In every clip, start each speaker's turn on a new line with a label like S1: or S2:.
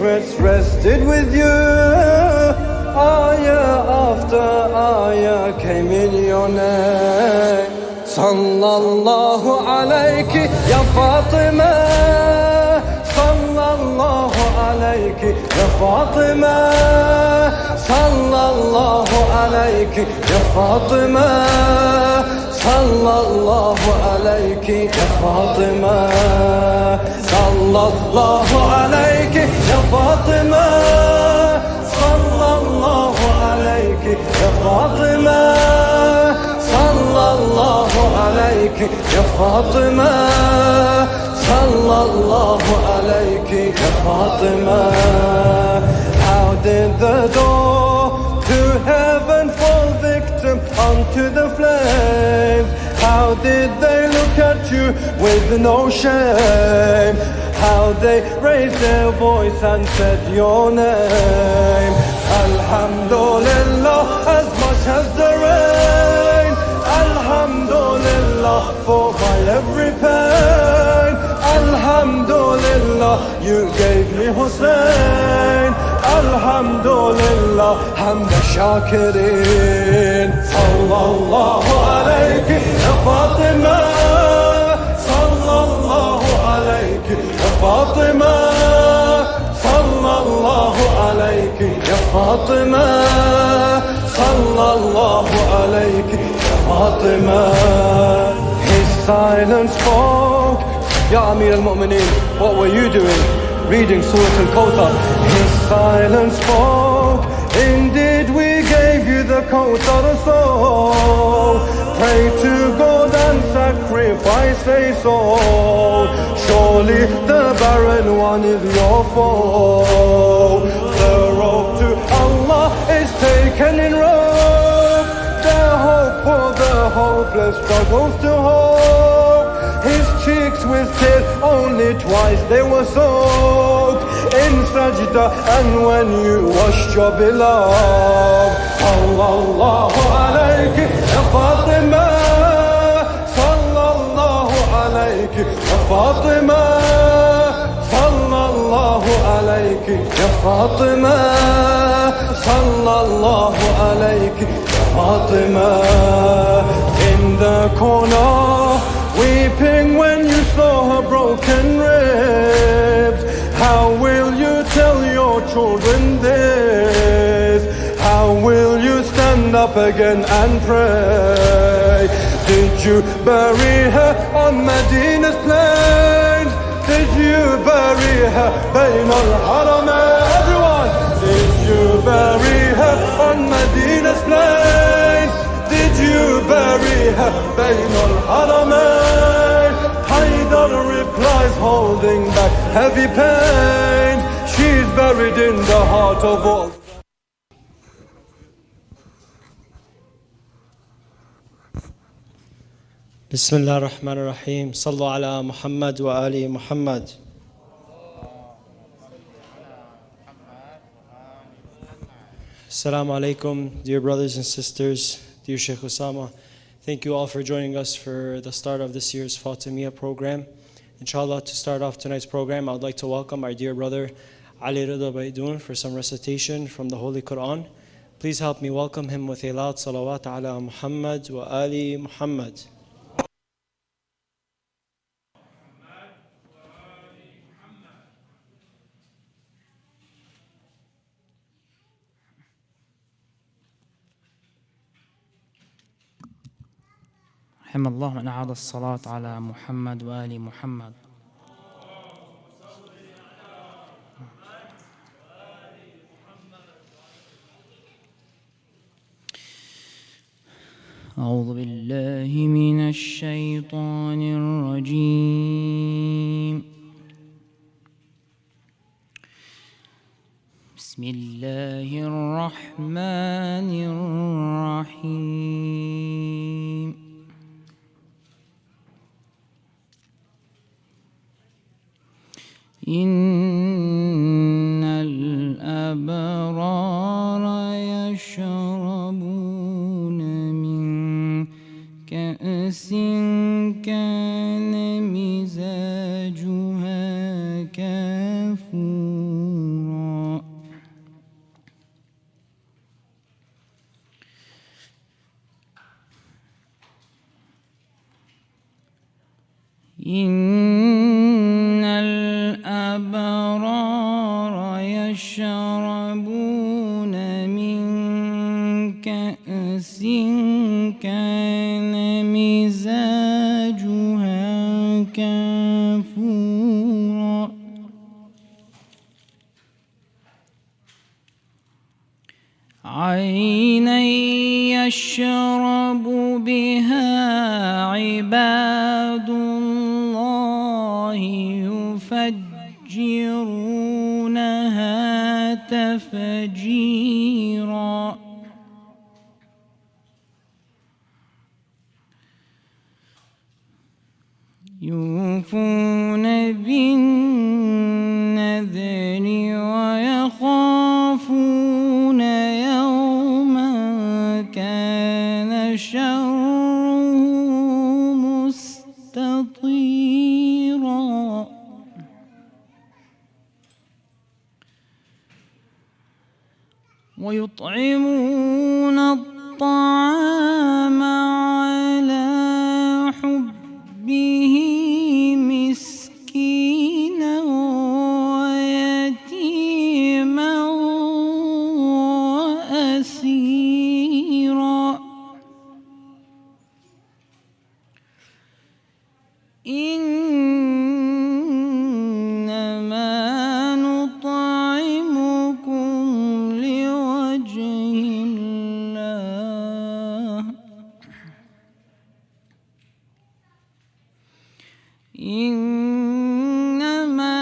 S1: secrets rested with you. Ayah after ayah came in your name. Sallallahu alayki ya Fatima, sallallahu alayki ya Fatima, sallallahu alayki ya Fatima, sallallahu alayki ya Fatima, sallallahu alayki ya Fatima, sallallahu alayki ya Fatima, sallallahu alayki ya Fatima, sallallahu alayki ya Fatima. How did the door to heaven fall victim unto the flames? How did they look at you with no shame? How they raised their voice and said your name. Alhamdulillah, as much as the rain. Alhamdulillah, for my every pain. Alhamdulillah, you gave me Hussein. Alhamdulillah, hamd shakirin. Sallallahu alayki ya Fatima, sallallahu alayki ya Fatima, sallallahu alayki ya Fatima, sallallahu alayki ya Fatima. His silence spoke. Ya Amir al-Mu'mineen, what were you doing? Reading Surah Al-Kawthar. His silence spoke. Indeed we gave you the Kawthar, so pray to God and sacrifice a soul. Surely the barren one is your foe. The road to Allah is taken in rope. The hope for the hopeless struggles to hope. His cheeks with tears, only twice they were soaked in sajda, and when you washed your beloved. Sallallahu alayki ya Fatima, sallallahu alayki ya Fatima, sallallahu alayki ya Fatima, sallallahu alayki ya Fatima. In the corner weeping when you saw her broken ribs. How will you tell your children this? How will you stand up again and pray? Did you bury her on Medina's plains? Did you bury her Bayn al-Haramain? Everyone! Did you bury her on Medina's plains? Did you bury her Bayn al-Haramain? Haidar replies holding back heavy pain. She's buried in the heart of all.
S2: Bismillah ar-Rahman ar-Rahim. Sallu ala Muhammad wa ali Muhammad. Assalamu alaikum, dear brothers and sisters, dear Sheikh Osama. Thank you all for joining us for the start of this year's Fatimiyya program. Inshallah, to start off tonight's program, I would like to welcome our dear brother Ali Rida Baidoon for some recitation from the Holy Quran. Please help me welcome him with a loud salawat ala Muhammad wa ali Muhammad.
S3: رحم الله من أعاد الصلاة على محمد وآل محمد. أعوذ بالله من الشيطان الرجيم. بسم الله الرحمن الرحيم. إن الأبرار يشربون من كأس كان مزاجها كافورا إن الأبرار يشربون من كأس كان مزاجها كافورا عينا يشرب بها عباد الله يفجرونها تفجيرا يوفون بالنذر ويخافون يوما كان شره مستطيرا ويطعمون الطعام على حبه مسكينا ويتيما وأسيرا إنما نطعمكم لوجه الله إنما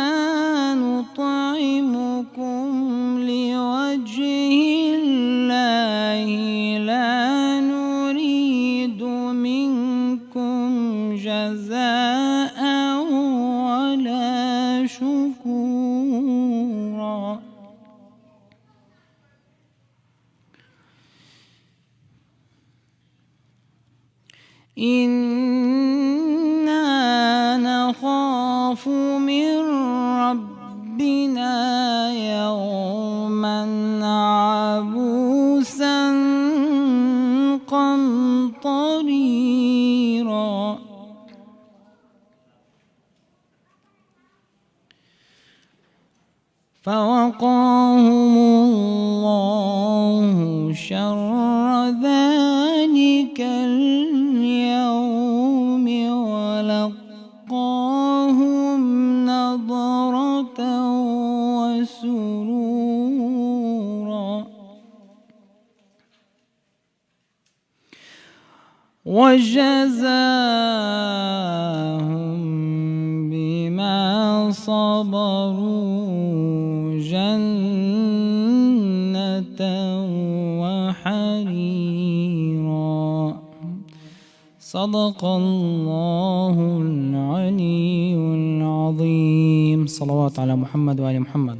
S3: نطعمكم لوجه الله لا نريد منكم جزاء ولا شكورا إنا نخاف من ربنا يوما عبوسا قمطريرا فوقاهم الله شر ذلك اليوم ولقاهم نضرة وسرورا وجزاهم بما صبروا جنة وحريرا صدق الله العلي العظيم صلوات على محمد وآل محمد.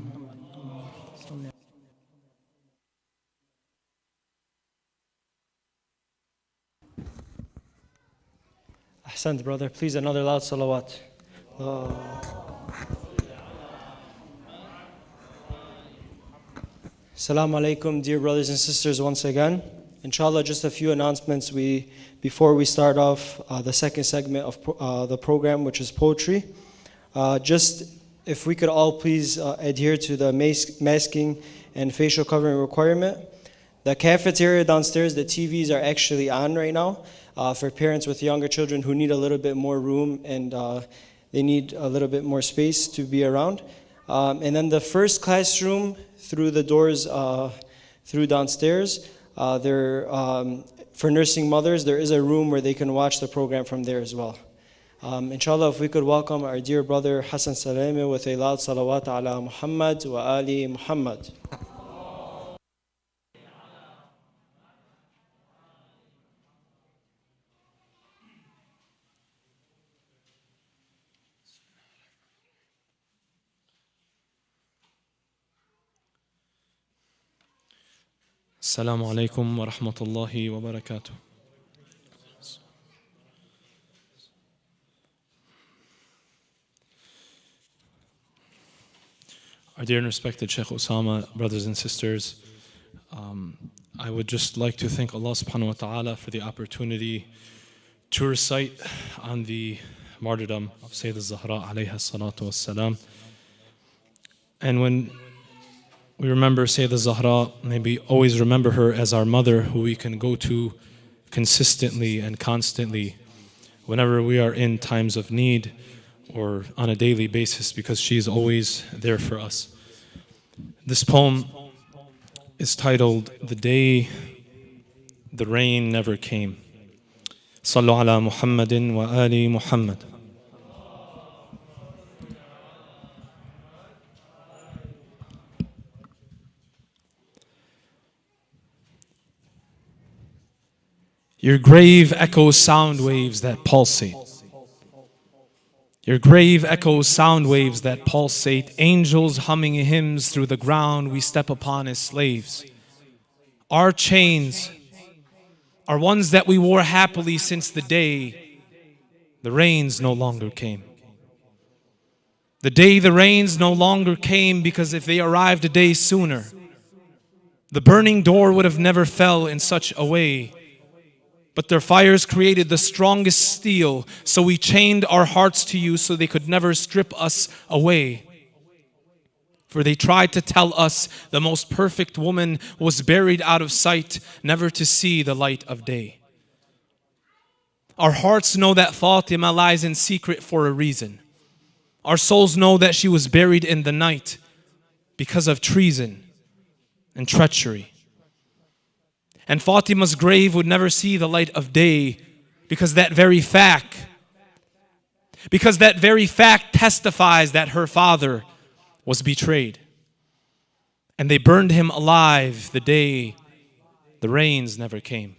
S2: Ahsant, brother. Please another loud salawat. Assalamu alaikum, dear brothers and sisters, once again. Inshallah, just a few announcements before we start off the second segment of the program, which is poetry. Just if we could all please adhere to the masking and facial covering requirement. The cafeteria downstairs, the TVs are actually on right now for parents with younger children who need a little bit more room and they need a little bit more space to be around. And then the first classroom through the doors through downstairs, for nursing mothers, there is a room where they can watch the program from there as well. Inshallah, if we could welcome our dear brother Hassan Salame with a loud salawat ala Muhammad wa ali Muhammad.
S4: Assalamu alaikum wa rahmatullahi wa barakatuh. Our dear and respected Sheikh Osama, brothers and sisters, I would just like to thank Allah subhanahu wa ta'ala for the opportunity to recite on the martyrdom of Sayyidah Zahra alayha salatu wassalam. And when we remember Sayyidah Zahra, maybe always remember her as our mother who we can go to consistently and constantly whenever we are in times of need or on a daily basis, because she is always there for us. This poem is titled The Day the Rain Never Came. Sallu ala Muhammadin wa ali Muhammad. Your grave echoes sound waves that pulsate. Your grave echoes sound waves that pulsate. Angels humming hymns through the ground we step upon as slaves. Our chains are ones that we wore happily since the day the rains no longer came. The day the rains no longer came, because if they arrived a day sooner, the burning door would have never fell in such a way. But their fires created the strongest steel, so we chained our hearts to you so they could never strip us away. For they tried to tell us the most perfect woman was buried out of sight, never to see the light of day. Our hearts know that Fatima lies in secret for a reason. Our souls know that she was buried in the night because of treason and treachery. And Fatima's grave would never see the light of day because that very fact testifies that her father was betrayed. And they burned him alive the day the rains never came.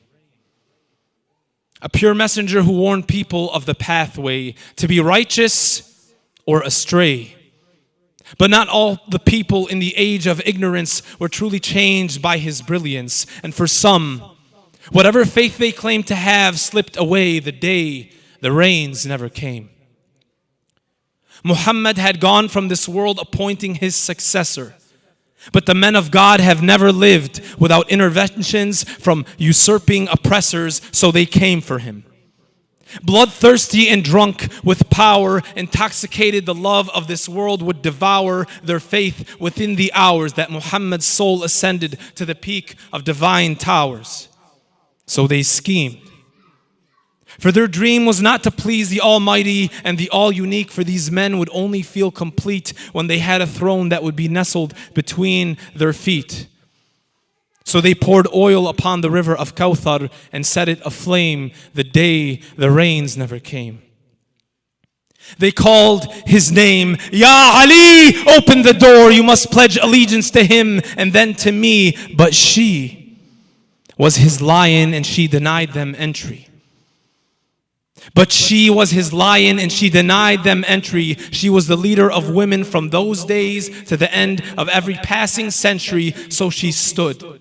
S4: A pure messenger who warned people of the pathway to be righteous or astray. But not all the people in the age of ignorance were truly changed by his brilliance. And for some, whatever faith they claimed to have slipped away the day the rains never came. Muhammad had gone from this world appointing his successor. But the men of God have never lived without interventions from usurping oppressors, so they came for him. Bloodthirsty and drunk with power, intoxicated, the love of this world would devour their faith within the hours that Muhammad's soul ascended to the peak of divine towers. So they schemed. For their dream was not to please the Almighty and the All-Unique, for these men would only feel complete when they had a throne that would be nestled between their feet. So they poured oil upon the river of Kawthar and set it aflame the day the rains never came. They called his name, Ya Ali, open the door, you must pledge allegiance to him and then to me. But she was his lion and she denied them entry. But she was his lion and she denied them entry. She was the leader of women from those days to the end of every passing century, so she stood.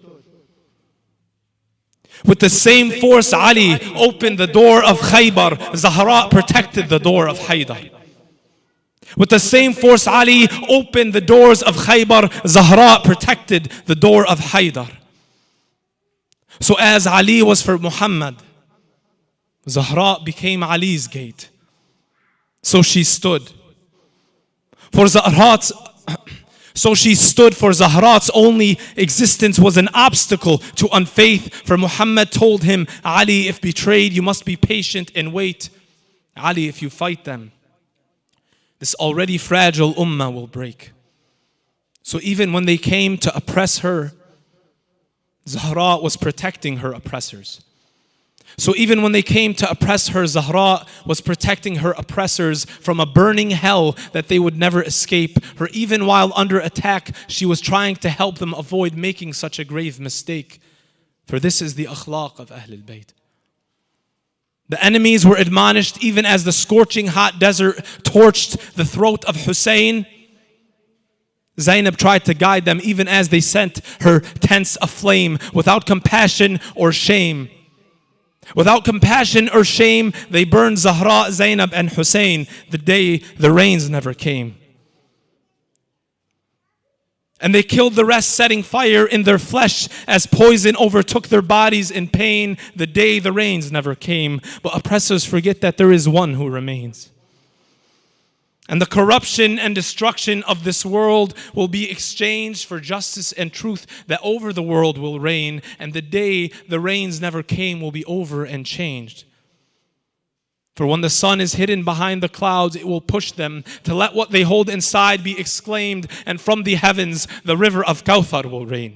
S4: With the same force, Ali opened the door of Khaybar. Zahra protected the door of Haydar. With the same force, Ali opened the doors of Khaybar. Zahra protected the door of Haydar. So as Ali was for Muhammad, Zahra became Ali's gate. So she stood. So she stood, for Zahrat's only existence was an obstacle to unfaith. For Muhammad told him, Ali, if betrayed, you must be patient and wait. Ali, if you fight them, this already fragile ummah will break. So even when they came to oppress her, Zahra was protecting her oppressors. So even when they came to oppress her, Zahra was protecting her oppressors from a burning hell that they would never escape. For even while under attack, she was trying to help them avoid making such a grave mistake. For this is the akhlaq of Ahlul Bayt. The enemies were admonished even as the scorching hot desert torched the throat of Hussein. Zainab tried to guide them even as they sent her tents aflame without compassion or shame. Without compassion or shame, they burned Zahra, Zainab, and Hussein the day the rains never came. And they killed the rest, setting fire in their flesh as poison overtook their bodies in pain the day the rains never came. But oppressors forget that there is one who remains. And the corruption and destruction of this world will be exchanged for justice and truth that over the world will reign. And the day the rains never came will be over and changed. For when the sun is hidden behind the clouds, it will push them to let what they hold inside be exclaimed. And from the heavens, the river of Kawthar will rain.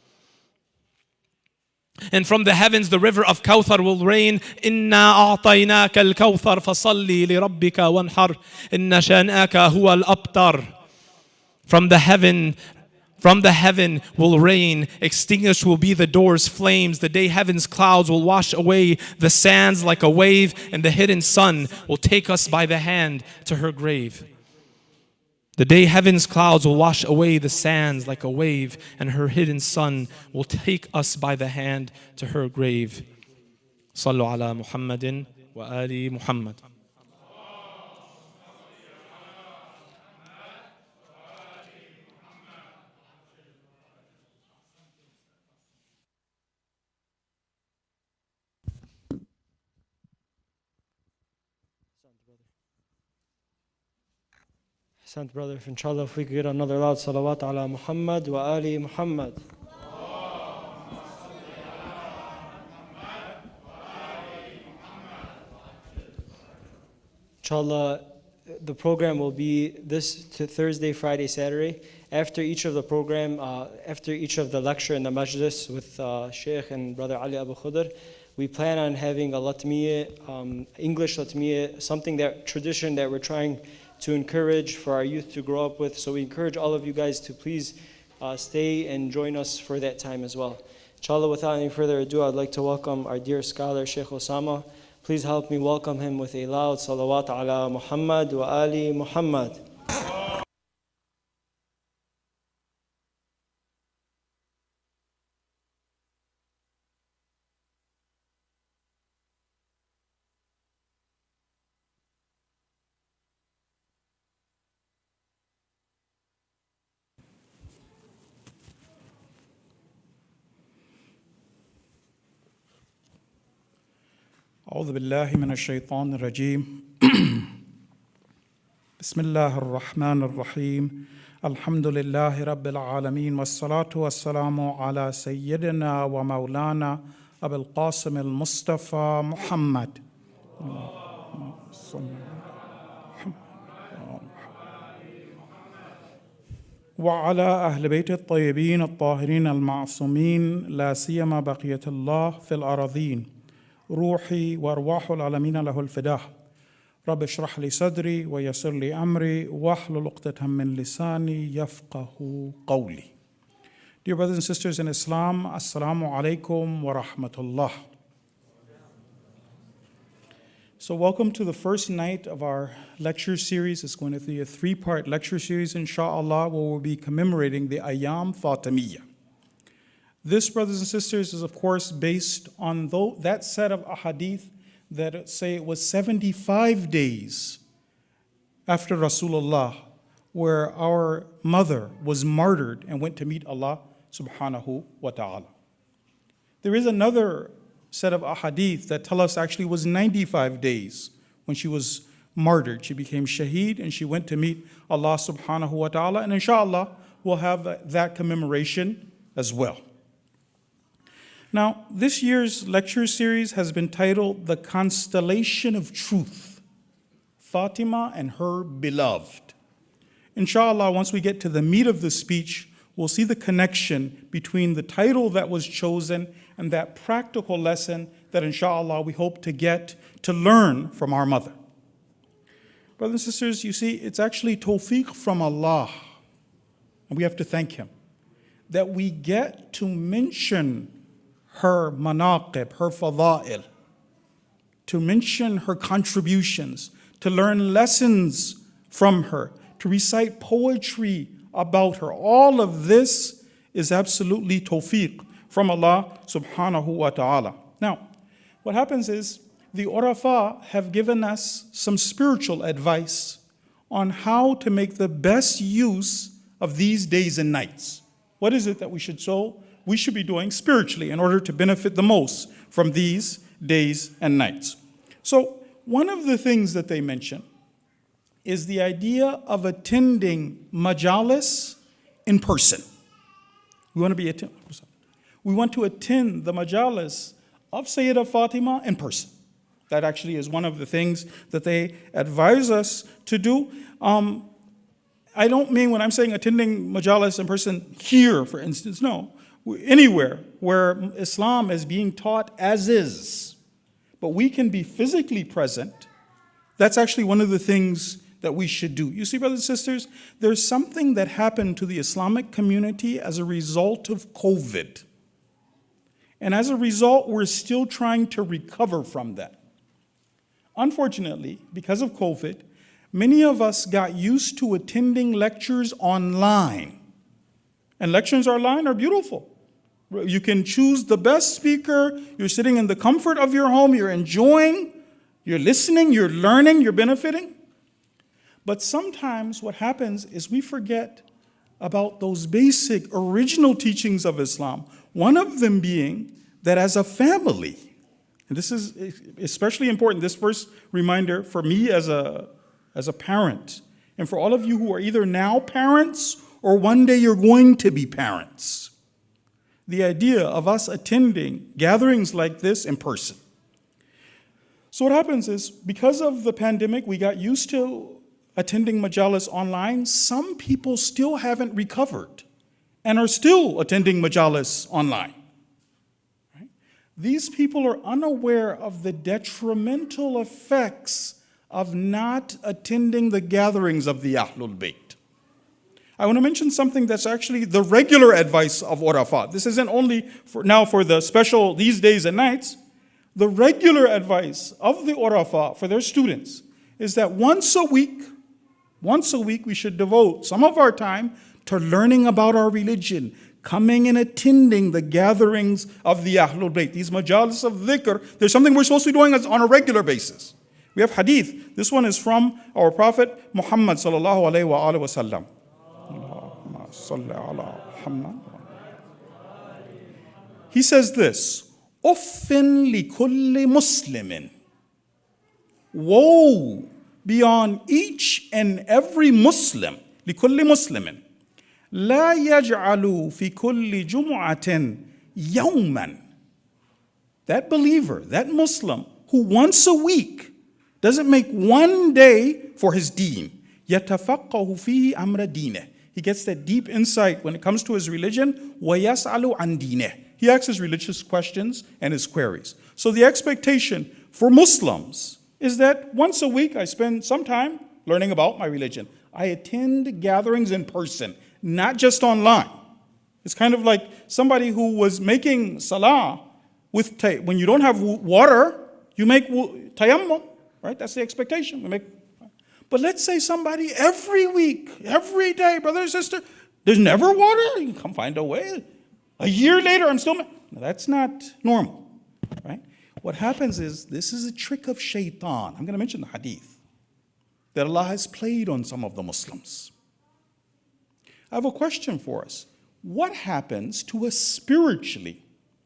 S4: And from the heavens, the river of Kawthar will rain. إِنَّا أَعْطَيْنَاكَ الْكَوْثَرَ فَصَلِّ لِرَبِّكَ وَانْحَرْ إِنَّ شَانِئَكَ هُوَ الْأَبْتَرُ. From the heaven will rain. Extinguished will be the door's flames. The day heaven's clouds will wash away the sands like a wave, and the hidden sun will take us by the hand to her grave. The day heaven's clouds will wash away the sands like a wave, and her hidden sun will take us by the hand to her grave. Sallu ala Muhammadin wa ali Muhammad.
S2: Sent brother, if inshallah, if we could get another loud salawat ala Muhammad wa ali Muhammad. Inshallah, the program will be this Thursday, Friday, Saturday. After each of the program, after each of the lecture in the majlis with Sheikh and brother Ali Abu Khudr, we plan on having a latmiyyah, English latmiyyah, something that tradition that we're trying to encourage for our youth to grow up with. So we encourage all of you guys to please stay and join us for that time as well. Inshallah, without any further ado, I'd like to welcome our dear scholar, Sheikh Osama. Please help me welcome him with a loud salawat ala Muhammad wa ali Muhammad.
S5: أعوذ بالله من الشيطان الرجيم بسم الله الرحمن الرحيم الحمد لله رب العالمين والصلاة والسلام على سيدنا ومولانا أبي القاسم المصطفى محمد وعلى أهل بيت الطيبين الطاهرين المعصومين لا سيما بقية الله في الأراضين روحي وأرواح العالمين له الفداء رب اشرح لي صدري ويسر لي أمري واحلل عقدة من لساني يفقه قولي. Dear brothers and sisters in Islam, Assalamu alaikum wa rahmatullah. So welcome to the first night of our lecture series. It's going to be a three-part lecture series, inshallah, where we'll be commemorating the Ayyam Fatimiyya. This, brothers and sisters, is of course based on that set of ahadith that say it was 75 days after Rasulullah where our mother was martyred and went to meet Allah subhanahu wa ta'ala. There is another set of ahadith that tell us actually it was 95 days when she was martyred. She became shaheed and she went to meet Allah subhanahu wa ta'ala, and inshallah we'll have that commemoration as well. Now, this year's lecture series has been titled The Constellation of Truth, Fatima and Her Beloved. Inshallah, once we get to the meat of the speech, we'll see the connection between the title that was chosen and that practical lesson that inshallah we hope to get to learn from our mother. Brothers and sisters, you see, it's actually tawfiq from Allah, and we have to thank Him, that we get to mention her manaqib, her fada'il, to mention her contributions, to learn lessons from her, to recite poetry about her. All of this is absolutely tawfiq from Allah subhanahu wa ta'ala. Now, what happens is the Urafa have given us some spiritual advice on how to make the best use of these days and nights. What is it that we should be doing spiritually in order to benefit the most from these days and nights? So one of the things that they mention is the idea of attending majalis in person. We want to attend the majalis of Sayyidah Fatima in person. That actually is one of the things that they advise us to do. I don't mean when I'm saying attending majalis in person here, for instance, no. Anywhere where Islam is being taught as is, but we can be physically present, that's actually one of the things that we should do. You see, brothers and sisters, there's something that happened to the Islamic community as a result of COVID. And as a result, we're still trying to recover from that. Unfortunately, because of COVID, many of us got used to attending lectures online. And lectures online are beautiful. You can choose the best speaker. You're sitting in the comfort of your home. You're enjoying. You're listening. You're learning. You're benefiting. But sometimes what happens is we forget about those basic original teachings of Islam. One of them being that as a family, and this is especially important, this first reminder for me as a parent, and for all of you who are either now parents or one day you're going to be parents. The idea of us attending gatherings like this in person. So what happens is, because of the pandemic, we got used to attending majalis online. Some people still haven't recovered and are still attending majalis online. Right? These people are unaware of the detrimental effects of not attending the gatherings of the Ahlul Bayt. I want to mention something that's actually the regular advice of Urafat. This isn't only for the special these days and nights. The regular advice of the Urafat for their students is that once a week we should devote some of our time to learning about our religion, coming and attending the gatherings of the Ahlul Bayt, these majalis of dhikr. There's something we're supposed to be doing on a regular basis. We have hadith. This one is from our Prophet Muhammad sallallahu alaihi wasallam. He says this, Uffin li kulli muslimin. Woe be on each and every Muslim, li kulli muslimin. La yaj'alu fi kulli jum'atin yawman. That believer, that Muslim, who once a week doesn't make one day for his deen. يَتَفَقَّهُ فِيهِ أَمْرَ دِينِهِ. He gets that deep insight when it comes to his religion. وَيَسْأَلُ عَنْ دِينِهِ. He asks his religious questions and his queries. So the expectation for Muslims is that once a week I spend some time learning about my religion. I attend gatherings in person, not just online. It's kind of like somebody who was making salah with when you don't have water, you make tayammum, right? That's the expectation. But let's say somebody every week, every day, brother and sister, there's never water. You can come find a way. A year later, I'm still. No, that's not normal, right? What happens is this is a trick of shaitan. I'm going to mention the hadith that Allah has played on some of the Muslims. I have a question for us. What happens to us spiritually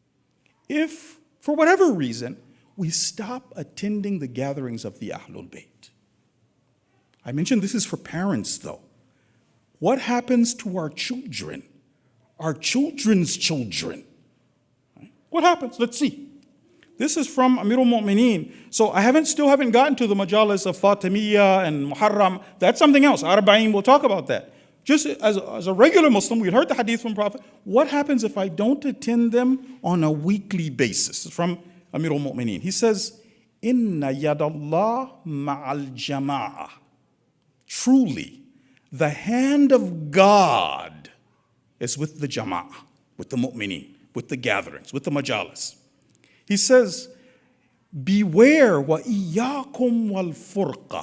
S5: if, for whatever reason, we stop attending the gatherings of the Ahlul Bayt? I mentioned this is for parents, though. What happens to our children? Our children's children? What happens? Let's see. This is from Amirul Mu'mineen. So I still haven't gotten to the majalis of Fatimiyya and Muharram. That's something else. Arba'in, we'll talk about that. Just as a regular Muslim, we heard the hadith from Prophet. What happens if I don't attend them on a weekly basis? It's from Amirul Mu'mineen. He says, Inna yadallah ma'al jama'ah. Truly, the hand of God is with the jama'ah, with the mu'mineen, with the gatherings, with the majalis. He says, beware wa iyyakum wal furqah.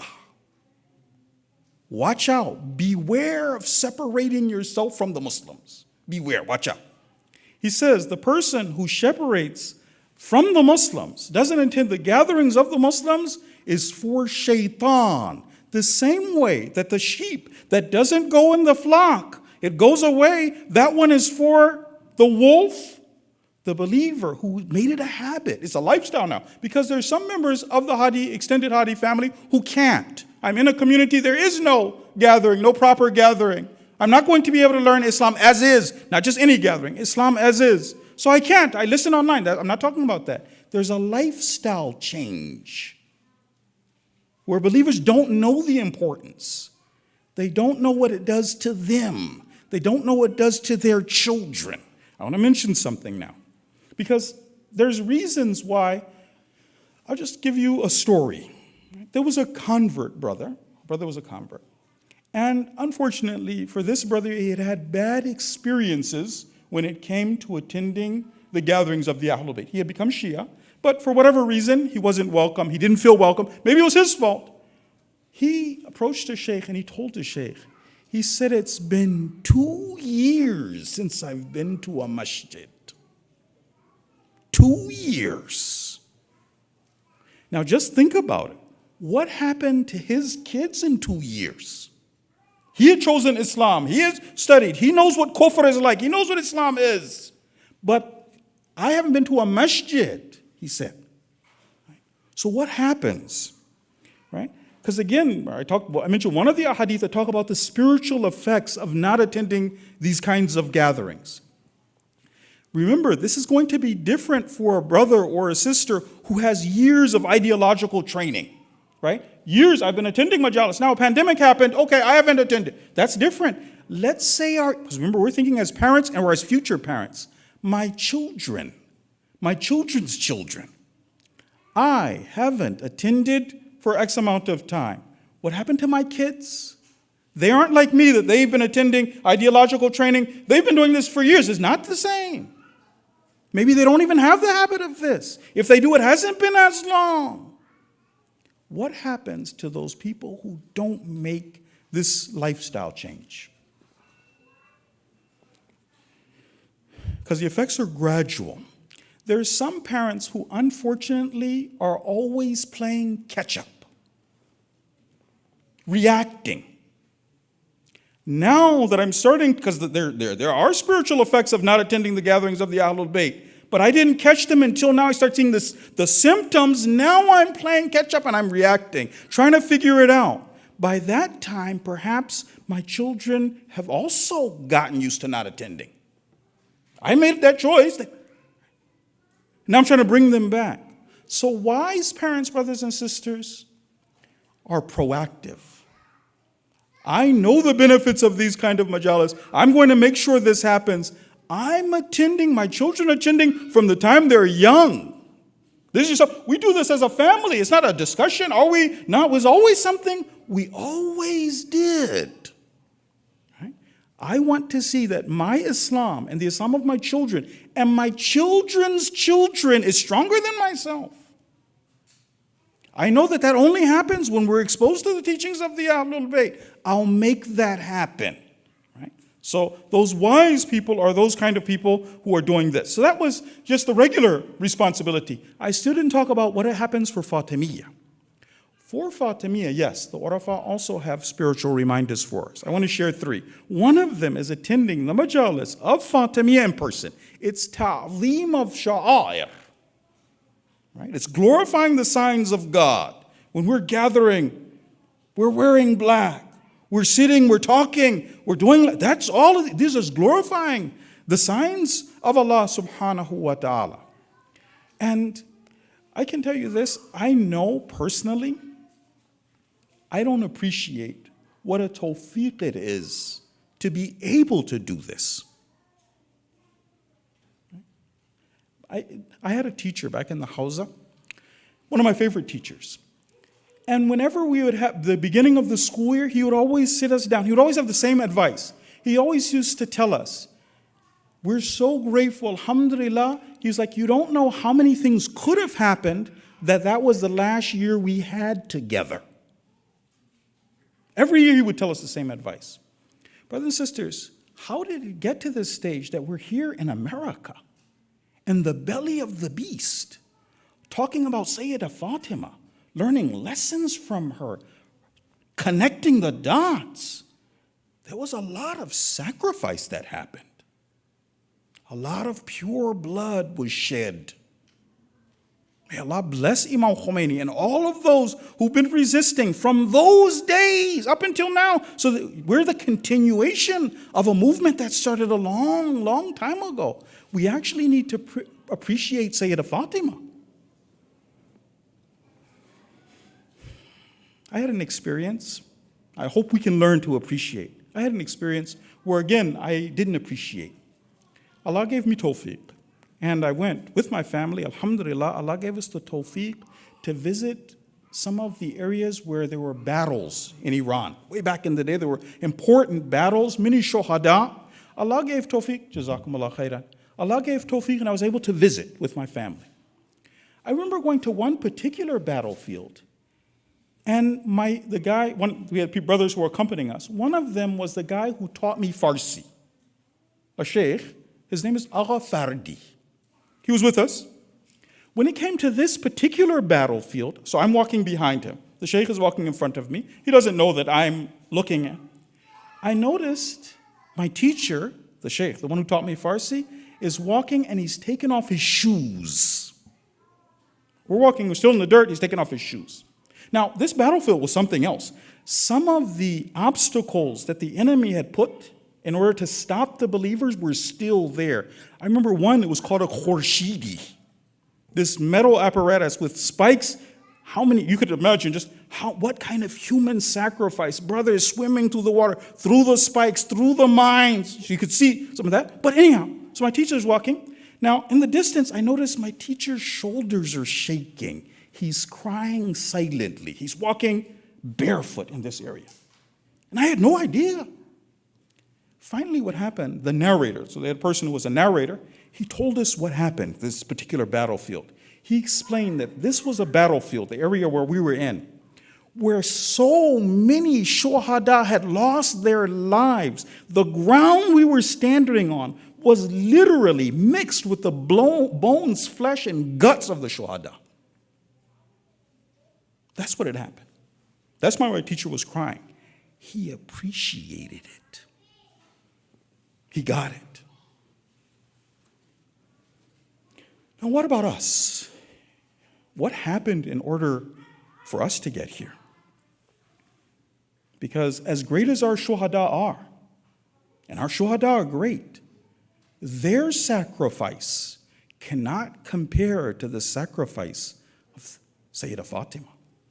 S5: Watch out. Beware of separating yourself from the Muslims. Beware, watch out. He says, the person who separates from the Muslims, doesn't attend the gatherings of the Muslims, is for shaitan. The same way that the sheep that doesn't go in the flock, it goes away, that one is for the wolf, The believer who made it a habit. It's a lifestyle now. Because there's some members of the Hadi, extended Hadi family who can't. I'm in a community, there is no gathering, no proper gathering. I'm not going to be able to learn Islam as is, not just any gathering, Islam as is. So I can't. I listen online. I'm not talking about that. There's a lifestyle change where believers don't know the importance. They don't know what it does to them. They don't know what it does to their children. I want to mention something now. Because there's reasons why. I'll just give you a story. There was a convert brother. Brother was a convert. And unfortunately for this brother, he had had bad experiences when it came to attending the gatherings of the Ahlul Bayt. He had become Shia, but for whatever reason, he wasn't welcome. He didn't feel welcome. Maybe it was his fault. He approached the sheikh and he told the sheikh, he said, it's been 2 years since I've been to a masjid. 2 years. Now just think about it. What happened to his kids in 2 years? He had chosen Islam. He has studied. He knows what kufr is like. He knows what Islam is. But I haven't been to a masjid, he said. So what happens? Right? Because again, I mentioned one of the ahadith that talk about the spiritual effects of not attending these kinds of gatherings. Remember, this is going to be different for a brother or a sister who has years of ideological training, right? Years, I've been attending majalis. Now a pandemic happened, okay, I haven't attended. That's different. Let's say because remember, we're thinking as parents and we're as future parents. My children's children, I haven't attended for X amount of time. What happened to my kids? They aren't like me that they've been attending ideological training. They've been doing this for years. It's not the same. Maybe they don't even have the habit of this. If they do, it hasn't been as long. What happens to those people who don't make this lifestyle change? Because the effects are gradual. There's some parents who unfortunately are always playing catch up, reacting. Now that I'm starting, because there are spiritual effects of not attending the gatherings of the Ahlul Bayt, but I didn't catch them until now I start seeing the symptoms. Now I'm playing catch up and I'm reacting, trying to figure it out. By that time, perhaps my children have also gotten used to not attending. I made that choice. Now I'm trying to bring them back. So wise parents, brothers and sisters, are proactive. I know the benefits of these kind of majalis. I'm going to make sure this happens. I'm attending, my children are attending from the time they're young. We do this as a family. It's not a discussion. Are we not? It was always something we always did. Right? I want to see that my Islam and the Islam of my children and my children's children is stronger than myself. I know that only happens when we're exposed to the teachings of the Ahlul Bayt. I'll make that happen. Right? So those wise people are those kind of people who are doing this. So that was just the regular responsibility. I still didn't talk about what happens for Fatimiyya. For Fatimiyya, yes, the Urafa also have spiritual reminders for us. I want to share 3. One of them is attending the majalis of Fatimiyya in person. It's ta'zeem of sha'air. Right? It's glorifying the signs of God. When we're gathering, we're wearing black, we're sitting, we're talking, we're doing, that's all of this is glorifying the signs of Allah subhanahu wa ta'ala. And I can tell you this, I know personally, I don't appreciate what a tawfiq it is to be able to do this. I had a teacher back in the Hawza, one of my favorite teachers. And whenever we would have the beginning of the school year, he would always sit us down. He would always have the same advice. He always used to tell us, we're so grateful, alhamdulillah. He's like, you don't know how many things could have happened that was the last year we had together. Every year he would tell us the same advice. Brothers and sisters, how did it get to this stage that we're here in America, in the belly of the beast, talking about Sayyidah Fatima, learning lessons from her, connecting the dots? There was a lot of sacrifice that happened. a lot of pure blood was shed. May Allah bless Imam Khomeini and all of those who've been resisting from those days up until now. So that we're the continuation of a movement that started a long, long time ago. We actually need to appreciate Sayyidah Fatima. I had an experience. I hope we can learn to appreciate. I had an experience where, again, I didn't appreciate. Allah gave me tawfiq. And I went with my family, alhamdulillah, Allah gave us the tawfiq to visit some of the areas where there were battles in Iran. Way back in the day, there were important battles, many shuhada. Allah gave tawfiq, jazakumullah khairan. Allah gave tawfiq and I was able to visit with my family. I remember going to one particular battlefield and we had brothers who were accompanying us. One of them was the guy who taught me Farsi, a sheikh. His name is Agha Fardi. He was with us. When it came to this particular battlefield, so I'm walking behind him. The sheikh is walking in front of me. He doesn't know that I'm looking at him. I noticed my teacher, the sheikh, the one who taught me Farsi, is walking and he's taken off his shoes. We're walking, we're still in the dirt, he's taken off his shoes. Now, this battlefield was something else. Some of the obstacles that the enemy had put in order to stop the believers were still there. I remember one, it was called a khorshidi. This metal apparatus with spikes. How many, you could imagine just what kind of human sacrifice. Brothers swimming through the water, through the spikes, through the mines. You could see some of that. But anyhow, so my teacher's walking. Now, in the distance, I noticed my teacher's shoulders are shaking. He's crying silently. He's walking barefoot in this area. And I had no idea. Finally, what happened, the narrator, so they had a person who was a narrator, he told us what happened, this particular battlefield. He explained that this was a battlefield, the area where we were in, where so many shuhada had lost their lives. The ground we were standing on was literally mixed with the bones, flesh, and guts of the shuhada. That's what had happened. That's why my teacher was crying. He appreciated it. He got it. Now, what about us? What happened in order for us to get here? Because as great as our shuhada are, and our shuhada are great, their sacrifice cannot compare to the sacrifice of Sayyidah Fatima.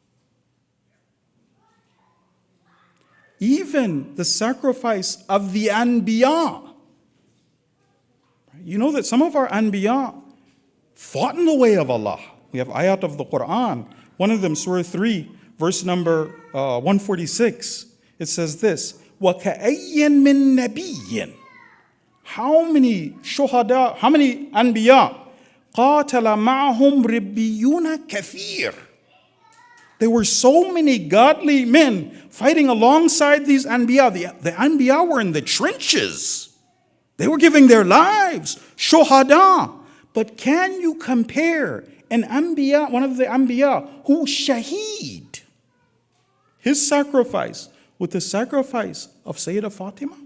S5: Even the sacrifice of the Anbiya. You know that some of our Anbiya fought in the way of Allah. We have ayat of the Quran. One of them, Surah 3, verse number 146. It says this, وَكَأَيٍّ مِّن نَبِيٍّ. How many shuhada, how many Anbiya? قَاتَلَ مَعَهُمْ رِبِّيُّونَ كَثِيرٌ. There were so many godly men fighting alongside these Anbiya. The Anbiya were in the trenches. They were giving their lives, shuhada. But can you compare an Anbiya, one of the Anbiya, who shaheed, his sacrifice, with the sacrifice of Sayyidah Fatima?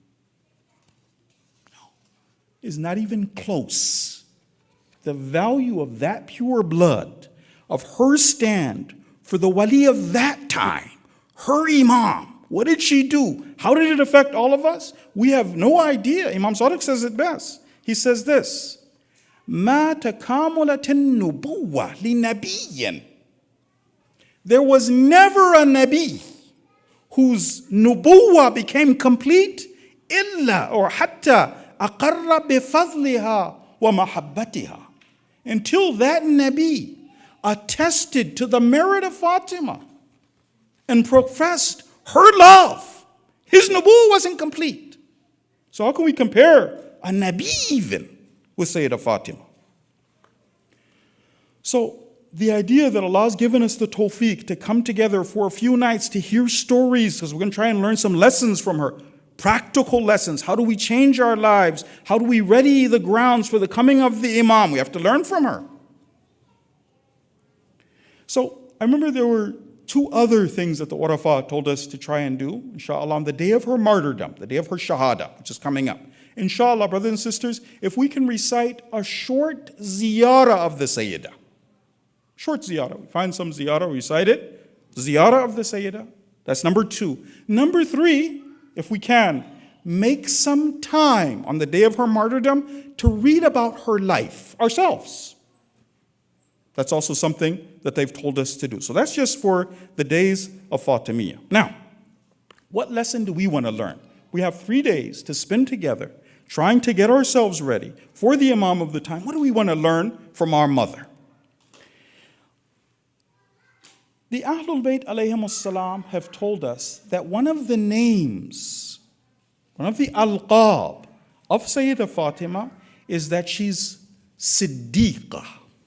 S5: No, it's not even close. The value of that pure blood, of her stand for the wali of that time, her imam. What did she do? How did it affect all of us? We have no idea. Imam Sadiq says it best. He says this, مَا تَكَامُلَتِ النُّبُوَّةِ لِنَبِيٍّ. There was never a Nabi whose nubuwwah became complete إِلَّا or حَتَّى أَقَرَّ بِفَضْلِهَا وَمَحَبَّتِهَا. Until that Nabi attested to the merit of Fatima and professed her love. His nubuwwah wasn't complete. So how can we compare a Nabi even with Sayyidah Fatima? So the idea that Allah has given us the tawfiq to come together for a few nights to hear stories, because we're going to try and learn some lessons from her, practical lessons. How do we change our lives? How do we ready the grounds for the coming of the Imam? We have to learn from her. So I remember there were two other things that the Urafa told us to try and do, inshallah, on the day of her martyrdom, the day of her shahada, which is coming up. Inshallah, brothers and sisters, if we can recite a short ziyarah of the Sayyidah. Short ziyarah. We find some ziyarah, recite it. Ziyarah of the Sayyidah. That's number 2. Number 3, if we can, make some time on the day of her martyrdom to read about her life ourselves. That's also something that they've told us to do. So that's just for the days of Fatimiyya. Now, what lesson do we want to learn? We have 3 days to spend together trying to get ourselves ready for the Imam of the time. What do we want to learn from our mother? The Ahlul Bayt alayhimus salam have told us that one of the names, one of the alqab of Sayyidah Fatima is that she's Siddiqah.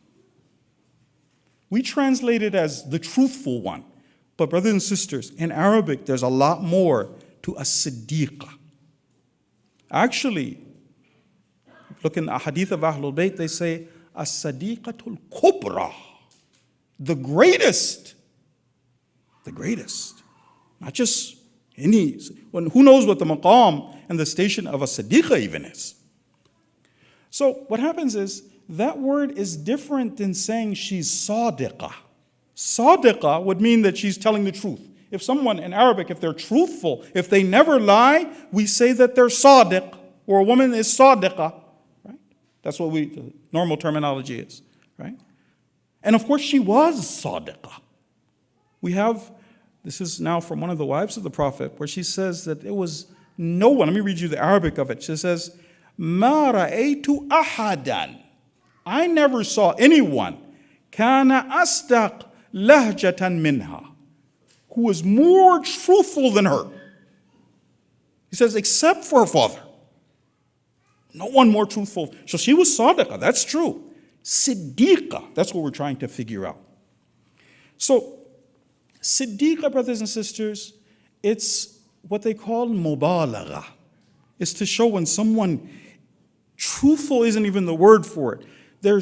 S5: We translate it as the truthful one. But brothers and sisters, in Arabic, there's a lot more to a Siddiqah. Actually, look in the hadith of Ahlul Bayt, they say, As-Sadiqatul Kubra, the greatest. The greatest. Not just any, who knows what the maqam and the station of a Siddiqah even is. So what happens is, that word is different than saying she's Sadiqah. Sadiqah would mean that she's telling the truth. If someone in Arabic, if they're truthful, if they never lie, we say that they're Sadiq, or a woman is Sadiqah, right? That's what the normal terminology is, right? And of course, she was Sadiqah. We have, this is now from one of the wives of the Prophet, where she says that it was no one, let me read you the Arabic of it. She says, مَا رَأَيْتُ أَحَدًا, I never saw anyone, كَانَ أَصْدَقْ لَهْجَةً مِنْهَا, who was more truthful than her. He says, except for her father. No one more truthful. So she was Sadiqah, that's true. Siddiqah, that's what we're trying to figure out. So, Siddiqah, brothers and sisters, it's what they call mubalagha. It's to show when someone, truthful isn't even the word for it. They're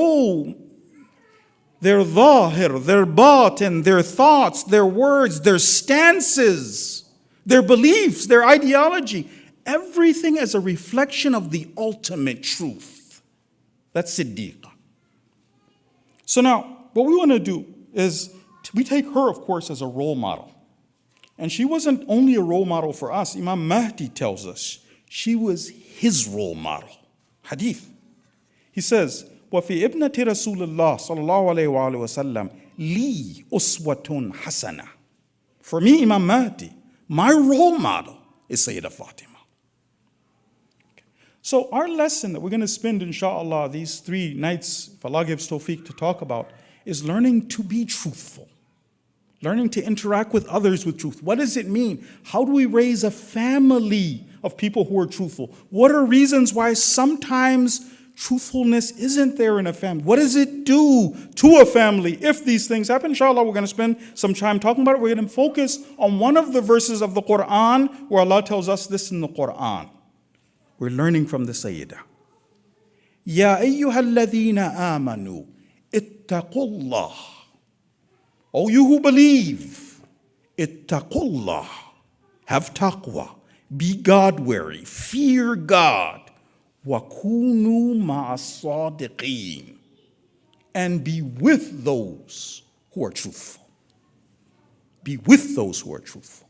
S5: their dhahir, their batin, their thoughts, their words, their stances, their beliefs, their ideology, everything as a reflection of the ultimate truth. That's Siddiqah. So now, what we want to do is, we take her, of course, as a role model. And she wasn't only a role model for us. Imam Mahdi tells us she was his role model. Hadith. He says, وَفِي ابْنَةِ رَسُولِ اللَّهِ صَلَّى اللَّهُ عَلَيْهِ وَآلِهِ وَسَلَّمَ لِي أُسْوَةٌ حَسَنَةٌ. For me, Imam Mahdi, my role model is Sayyidah Fatima. Okay. So our lesson that we're going to spend, inshallah, these 3 nights, if Allah gives tawfiq, to talk about, is learning to be truthful. Learning to interact with others with truth. What does it mean? How do we raise a family of people who are truthful? What are reasons why sometimes truthfulness isn't there in a family? What does it do to a family if these things happen? Inshallah, we're going to spend some time talking about it. We're going to focus on one of the verses of the Quran where Allah tells us this in the Quran. We're learning from the Sayyidah. Ya ayyuhalladhina amanu ittaqullah. O you who believe, ittaqullah, have taqwa, be God-wary, fear God, وَكُونُوا مَعَ الصَّادِقِينَ, and be with those who are truthful. Be with those who are truthful.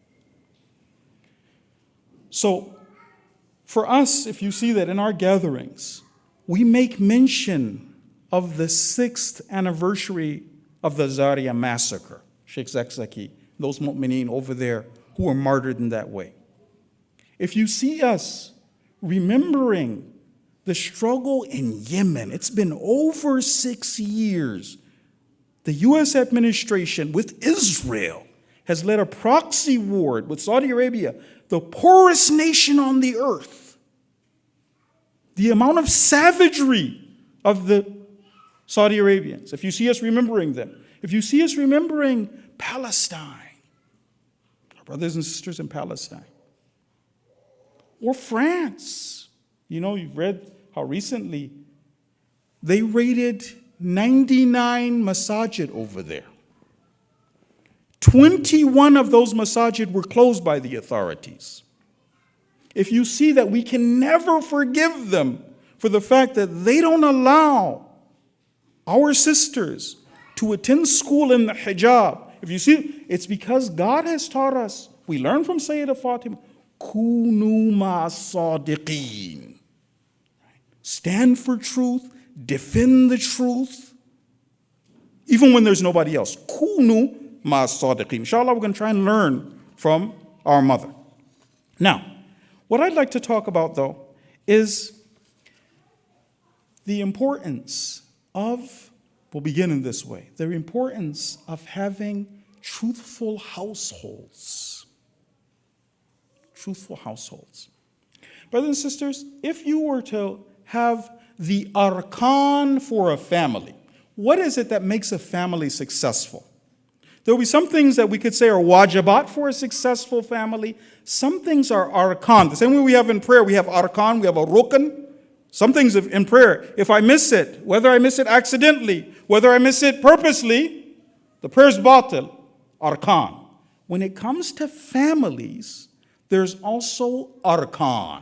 S5: So, for us, if you see that in our gatherings, we make mention of the 6th anniversary of the Zaria massacre, Sheikh Zakzaki, those mu'mineen over there who were martyred in that way. If you see us remembering the struggle in Yemen, it's been over 6 years. The U.S. administration with Israel has led a proxy war with Saudi Arabia, the poorest nation on the earth. The amount of savagery of the Saudi Arabians, if you see us remembering them, if you see us remembering Palestine, our brothers and sisters in Palestine, or France. You know, you've read how recently they raided 99 masajid over there. 21 of those masajid were closed by the authorities. if you see that we can never forgive them for the fact that they don't allow our sisters to attend school in the hijab, if you see, it's because God has taught us. We learn from Sayyidah Fatima, Kunu ma'as-sadiqeen. Stand for truth, defend the truth, even when there's nobody else. Kunu ma'as-sadiqeen. Inshallah, we're going to try and learn from our mother. Now, what I'd like to talk about, though, is the importance of, we'll begin in this way, the importance of having truthful households. Truthful households. Brothers and sisters, if you were to have the arkan for a family, what is it that makes a family successful? There will be some things that we could say are wajibat for a successful family. Some things are arkan. The same way we have in prayer, we have arkan, we have a rukn. Some things in prayer, if I miss it, whether I miss it accidentally, whether I miss it purposely, the prayer's batil, arkan. When it comes to families, there's also arkan.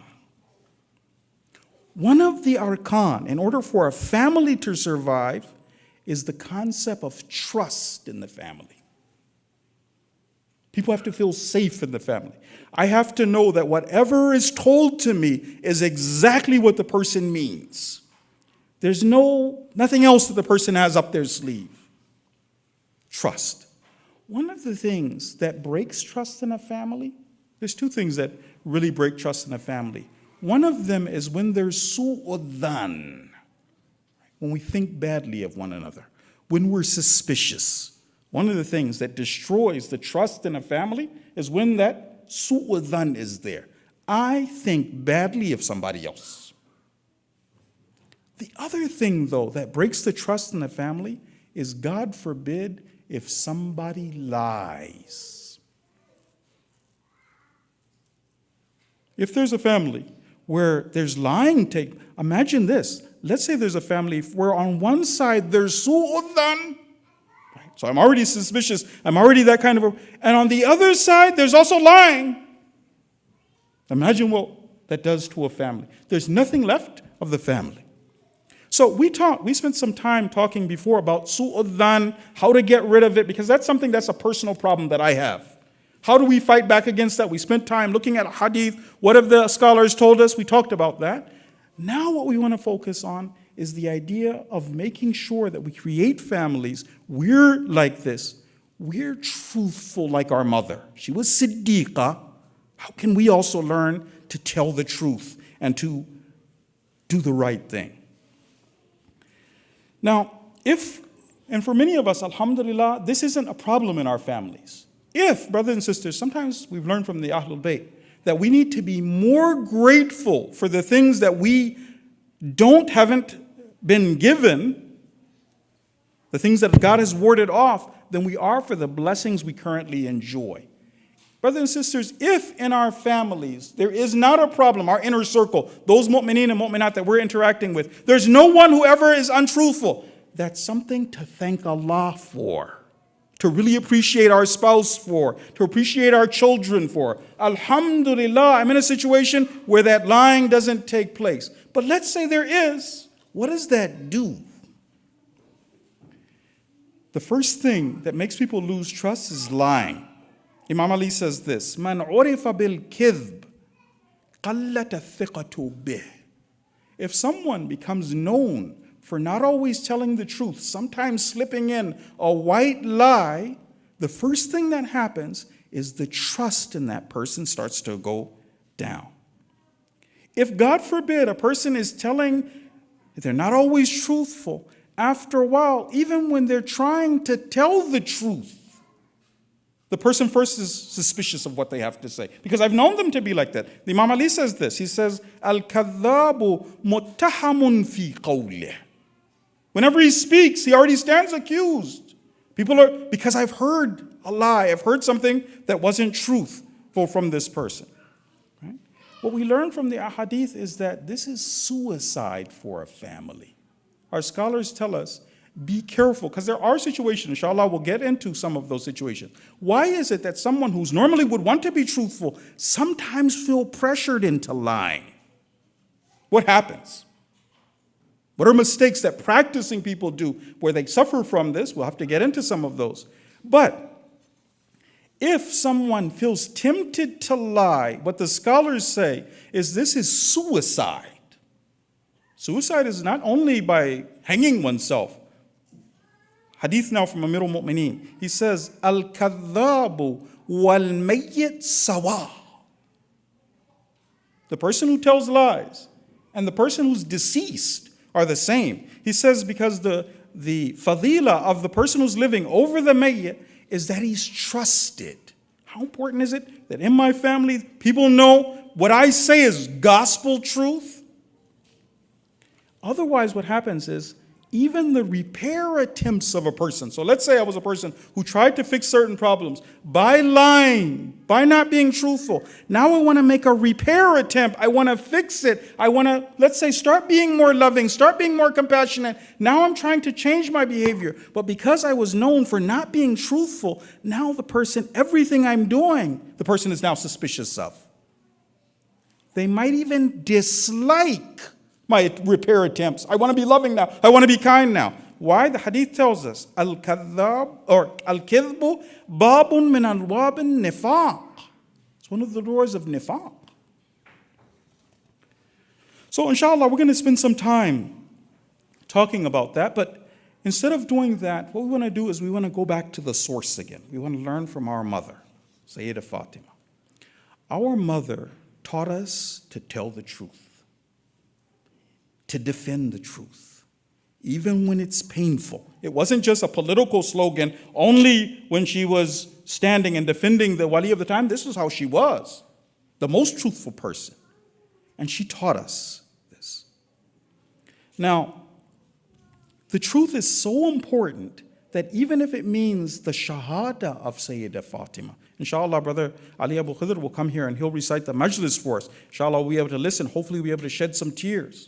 S5: One of the arkan, in order for a family to survive, is the concept of trust in the family. People have to feel safe in the family. I have to know that whatever is told to me is exactly what the person means. There's nothing else that the person has up their sleeve. Trust. One of the things that breaks trust in a family, there's two things that really break trust in a family. One of them is when there's su'udhan, when we think badly of one another, when we're suspicious. One of the things that destroys the trust in a family is when that su'udhan is there. I think badly of somebody else. The other thing, though, that breaks the trust in a family is, God forbid, if somebody lies. If there's a family where there's lying imagine this. Let's say there's a family where on one side there's su'udhan, so I'm already suspicious. I'm already that kind of and on the other side, there's also lying. Imagine what that does to a family. There's nothing left of the family. So we spent some time talking before about su'udhan, how to get rid of it, because that's a personal problem that I have. How do we fight back against that? We spent time looking at hadith. What have the scholars told us? We talked about that. Now what we want to focus on is the idea of making sure that we create families. We're like this. We're truthful like our mother. She was Siddiqa. How can we also learn to tell the truth and to do the right thing? Now, and for many of us, alhamdulillah, this isn't a problem in our families. Brothers and sisters, sometimes we've learned from the Ahlul Bayt that we need to be more grateful for the things that we haven't been given, the things that God has warded off, than we are for the blessings we currently enjoy. Brothers and sisters, if in our families there is not a problem, our inner circle, those mu'mineen and mu'minat that we're interacting with, there's no one who ever is untruthful, that's something to thank Allah for, to really appreciate our spouse for, to appreciate our children for. Alhamdulillah, I'm in a situation where that lying doesn't take place. But let's say there is. What does that do? The first thing that makes people lose trust is lying. Imam Ali says this, Man urifa bil kidhb, qallat athiqatu bih. If someone becomes known for not always telling the truth, sometimes slipping in a white lie, the first thing that happens is the trust in that person starts to go down. If, God forbid, a person is they're not always truthful, after a while, even when they're trying to tell the truth, the person first is suspicious of what they have to say. Because I've known them to be like that. The Imam Ali says this. He says, Al-kadhabu muttahamun fi qawlih. Whenever he speaks, he already stands accused. Because I've heard a lie. I've heard something that wasn't truthful from this person. Right? What we learn from the ahadith is that this is suicide for a family. Our scholars tell us Be careful, because there are situations, inshallah, we'll get into some of those situations. Why is it that someone who's normally would want to be truthful sometimes feel pressured into lying? What happens? What are mistakes that practicing people do where they suffer from this? We'll have to get into some of those. But if someone feels tempted to lie, what the scholars say is this is suicide. Suicide is not only by hanging oneself. Hadith now from Amir al-Mu'mineen. He says, Al-kadhabu wal-mayyit sawa. The person who tells lies and the person who's deceased are the same. He says because the fadila of the person who's living over the mayyit is that he's trusted. How important is it that in my family people know what I say is gospel truth? Otherwise, what happens is even the repair attempts of a person. So let's say I was a person who tried to fix certain problems by lying, by not being truthful. Now I want to make a repair attempt. I want to fix it. I want to, let's say, start being more loving, start being more compassionate. Now I'm trying to change my behavior. But because I was known for not being truthful, now the person, everything I'm doing, the person is now suspicious of. They might even dislike my repair attempts. I want to be loving now. I want to be kind now. Why? The hadith tells us, Al-kadhab or Al-kidhbu babun min al-wab nifaq. It's one of the doors of nifaq. So inshallah, we're going to spend some time talking about that. But instead of doing that, what we want to do is we want to go back to the source again. We want to learn from our mother, Sayyidah Fatima. Our mother taught us to tell the truth, to defend the truth, even when it's painful. It wasn't just a political slogan only when she was standing and defending the wali of the time. This is how she was, the most truthful person. And she taught us this. Now, the truth is so important that even if it means the shahada of Sayyidah Fatima, inshallah, Brother Ali Abu Khidr will come here and he'll recite the majlis for us. Inshallah, we'll be able to listen. Hopefully, we'll be able to shed some tears.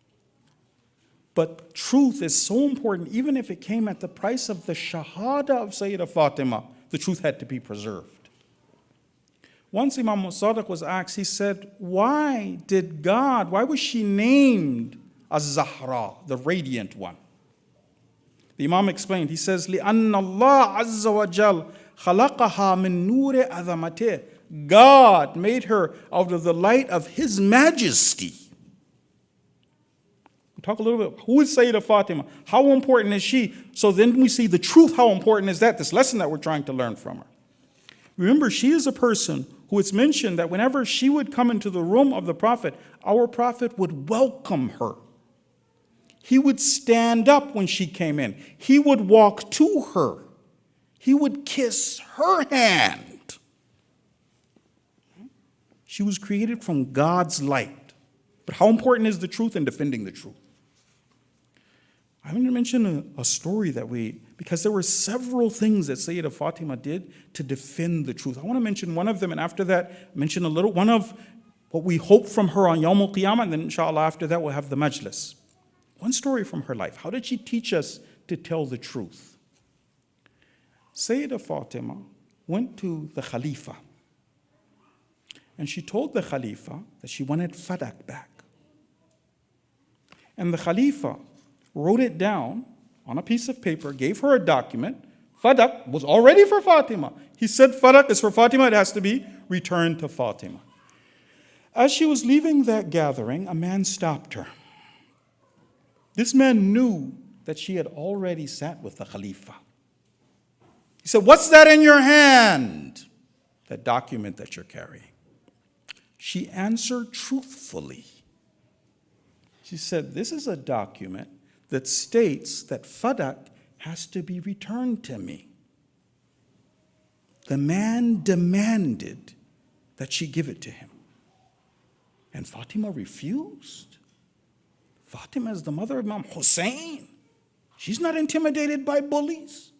S5: But truth is so important, even if it came at the price of the shahada of Sayyidah Fatima, the truth had to be preserved. Once Imam Sadiq was asked, he said, why was she named Az-Zahra, the radiant one? The Imam explained, he says, لِأَنَّ اللَّهَ عَزَّ وَجَلَّ خَلَقَهَا مِن نُورِ عَظَمَتِهِ. God made her out of the light of His majesty. Talk a little bit. Who is Sayyidah Fatima? How important is she? So then we see the truth. How important is that? This lesson that we're trying to learn from her. Remember, she is a person who it's mentioned that whenever she would come into the room of the Prophet, our Prophet would welcome her. He would stand up when she came in. He would walk to her. He would kiss her hand. She was created from God's light. But how important is the truth and defending the truth? I want to mention a story because there were several things that Sayyidah Fatima did to defend the truth. I want to mention one of them, and after that, mention one of what we hope from her on Yawm al-Qiyamah, and then inshallah after that we'll have the majlis. One story from her life. How did she teach us to tell the truth? Sayyidah Fatima went to the Khalifa, and she told the Khalifa that she wanted Fadak back. And the Khalifa wrote it down on a piece of paper, gave her a document. Fadak was already for Fatima. He said Fadak is for Fatima, it has to be returned to Fatima. As she was leaving that gathering, a man stopped her. This man knew that she had already sat with the Khalifa. He said, "What's that in your hand?" That document that you're carrying. She answered truthfully. She said, "This is a document that states that Fadak has to be returned to me." The man demanded that she give it to him. And Fatima refused. Fatima is the mother of Imam Hussein. She's not intimidated by bullies.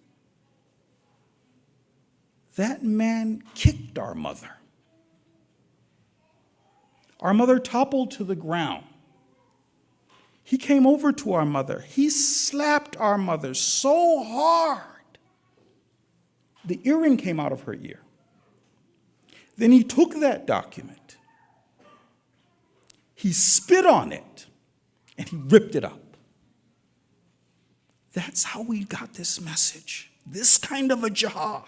S5: That man kicked our mother. Our mother toppled to the ground. He came over to our mother. He slapped our mother so hard, the earring came out of her ear. Then he took that document, he spit on it, and he ripped it up. That's how we got this message, this kind of a jihad.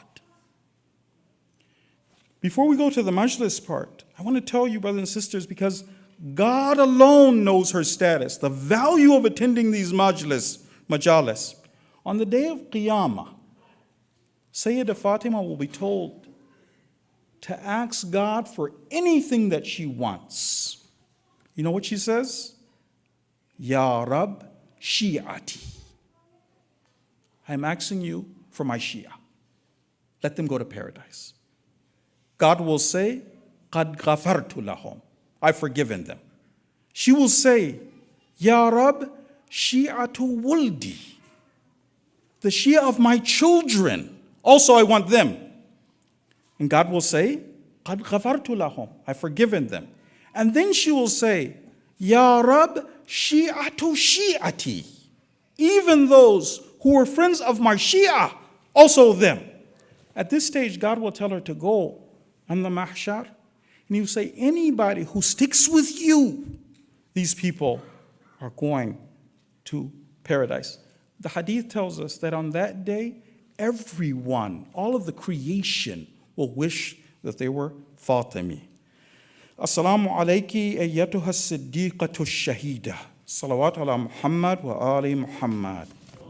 S5: Before we go to the majlis part, I want to tell you, brothers and sisters, because God alone knows her status, the value of attending these majalis. On the day of Qiyamah, Sayyidah Fatima will be told to ask God for anything that she wants. You know what she says? Ya Rab Shi'ati. I'm asking you for my Shia. Let them go to paradise. God will say, Qad ghafartu lahum. I've forgiven them. She will say, Ya Rab Shi'atu wuldi. The Shia of my children. Also I want them. And God will say, Qad ghafartu lahum. I've forgiven them. And then she will say, Ya Rab Shi'atu Shi'ati. Even those who were friends of my Shia, also them. At this stage, God will tell her to go on the mahshar, and he will say, anybody who sticks with you, these people are going to paradise. The hadith tells us that on that day, everyone, all of the creation, will wish that they were Fatimi. Assalamu alayki ayyatuha as-siddiqatu ash-shahida. Salawat ala Muhammad wa ali Muhammad.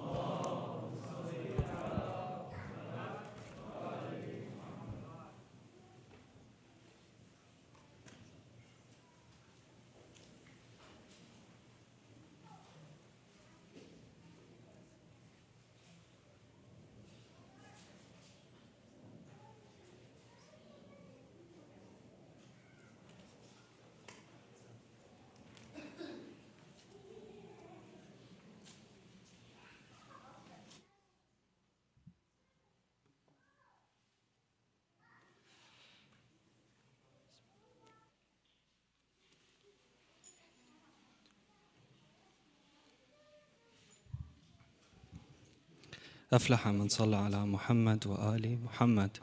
S6: أفلح من صلى على محمد وآل محمد.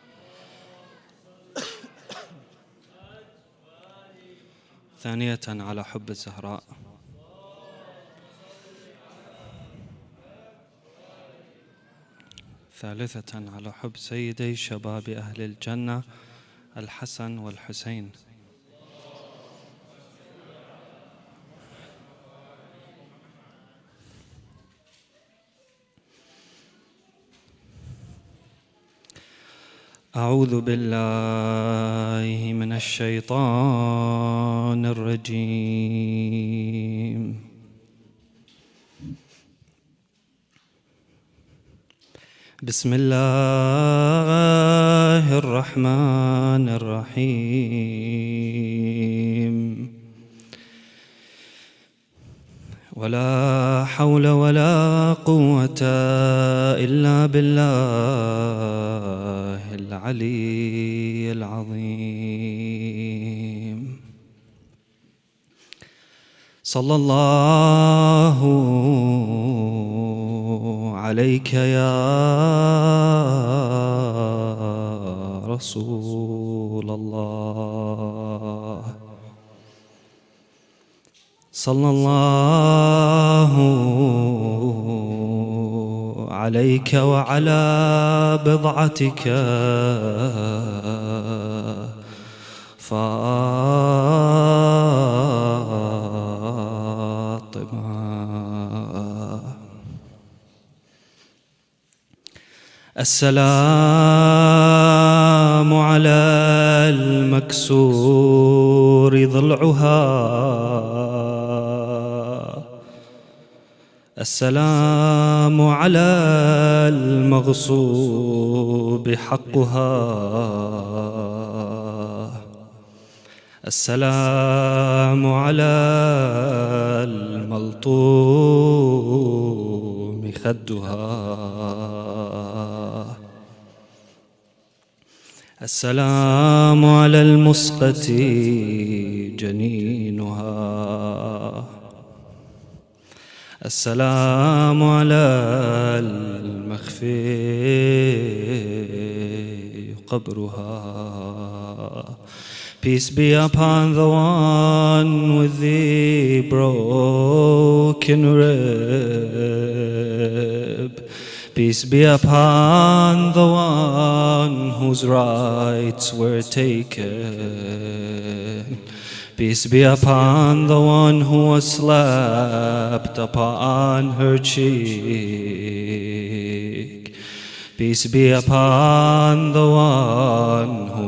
S6: ثانية على حب الزهراء. ثالثة على حب سيدي شباب أهل الجنة الحسن والحسين. أعوذ بالله من الشيطان الرجيم. بسم الله الرحمن الرحيم. ولا حول ولا قوة إلا بالله العلي العظيم. صلى الله عليك يا رسول الله. صلى الله عليك وعلى بضعتك فاطمة. السلام على المكسور ضلعها. السلام على المغصوب حقها. السلام على الملطوم خدها. السلام على المسقط جنينها. السلام على المخفي قبرها. Peace be upon the one with the broken rib. Peace be upon the one whose rights were taken. Peace be upon the one who was slapped upon her cheek. Peace be upon the one who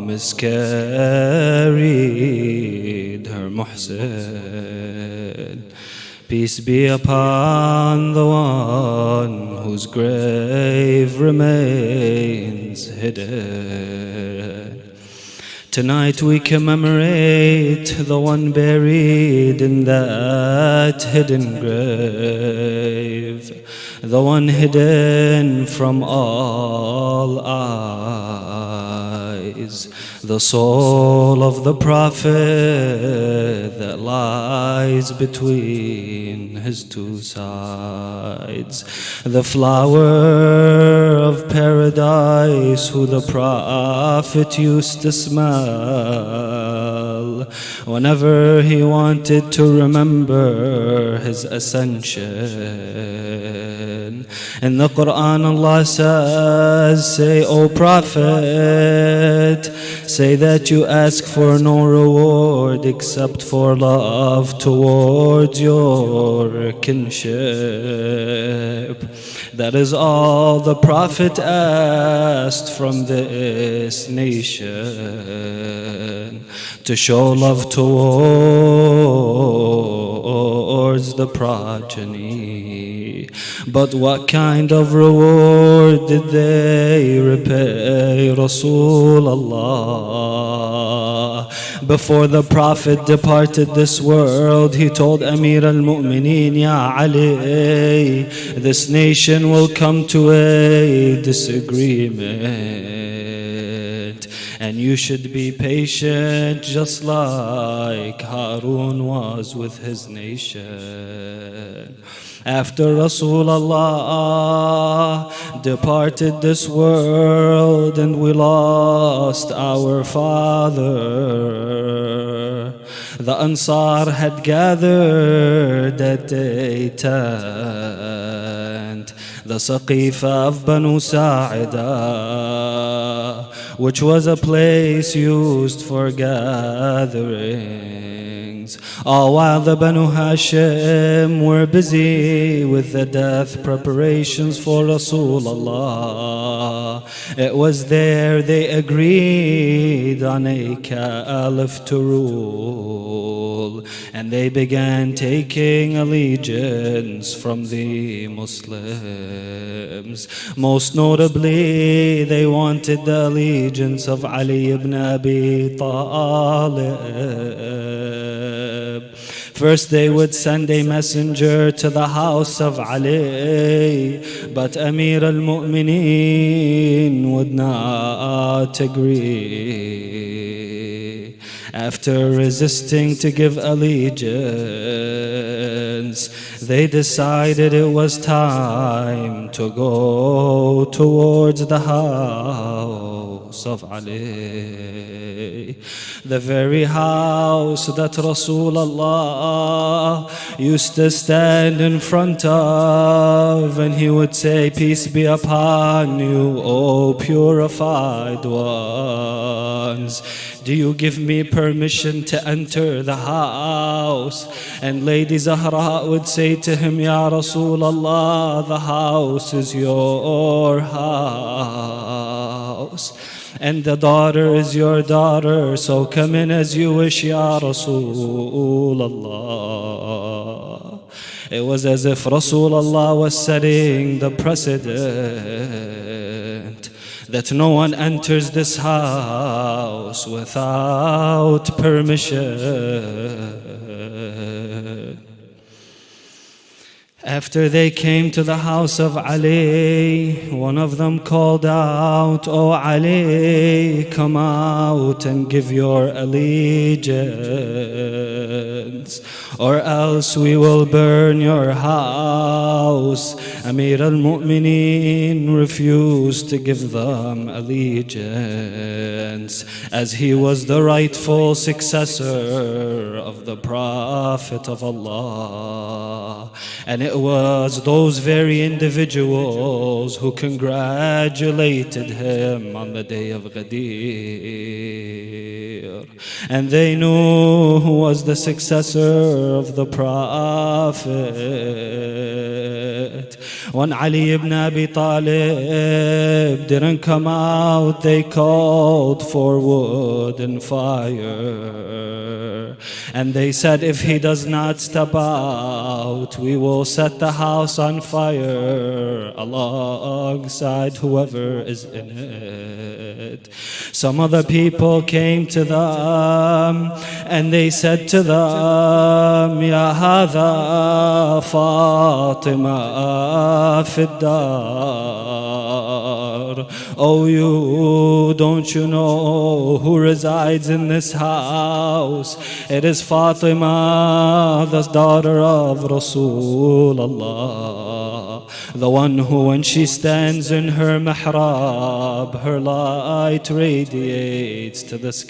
S6: miscarried her Muhsin. Peace be upon the one whose grave remains hidden. Tonight we commemorate the one buried in that hidden grave, the one hidden from all eyes, the soul of the Prophet that lies between his two sides, the flower of paradise who the Prophet used to smell whenever he wanted to remember his ascension. In the Quran Allah says, say, O Prophet, say that you ask for no reward except for love towards your kinship. That is all the Prophet asked from this nation, to show love towards the progeny. But what kind of reward did they repay Rasulullah? Before the Prophet departed this world, he told Amir al-Mu'mineen, Ya Ali, this nation will come to a disagreement, and you should be patient just like Harun was with his nation. After Rasulullah departed this world and we lost our father, the Ansar had gathered at a tent, the Saqifa of Banu Sa'ida, which was a place used for gatherings. All while the Banu Hashim were busy with the death preparations for Rasulullah. It was there they agreed on a caliph to rule, and they began taking allegiance from the Muslims. Most notably, they wanted the allegiance of Ali ibn Abi Talib. First they would send a messenger to the house of Ali, but Amir al-Mu'mineen would not agree. After resisting to give allegiance, they decided it was time to go towards the house of Ali, the very house that Rasulullah used to stand in front of, and he would say, peace be upon you, O purified ones. Do you give me permission to enter the house? And Lady Zahra would say to him, Ya Rasulullah, the house is your house, and the daughter is your daughter, so come in as you wish, Ya Rasulullah. It was as if Rasulullah was setting the precedent that no one enters this house without permission. After they came to the house of Ali, one of them called out, "O Ali, come out and give your allegiance." or else we will burn your house. Amir al-Mu'mineen refused to give them allegiance, as he was the rightful successor of the Prophet of Allah. And it was those very individuals who congratulated him on the day of Ghadir. And they knew who was the successor of the Prophet. When Ali ibn Abi Talib didn't come out, they called for wood and fire. And they said, if he does not step out, we will set the house on fire alongside whoever is in it. Some of the people came to them and they said to them, Ya hadha Fatima fid dar. Oh, you, don't you know who resides in this house? It is Fatima, the daughter of Rasulullah, the one who when she stands in her mihrab, her light radiates to the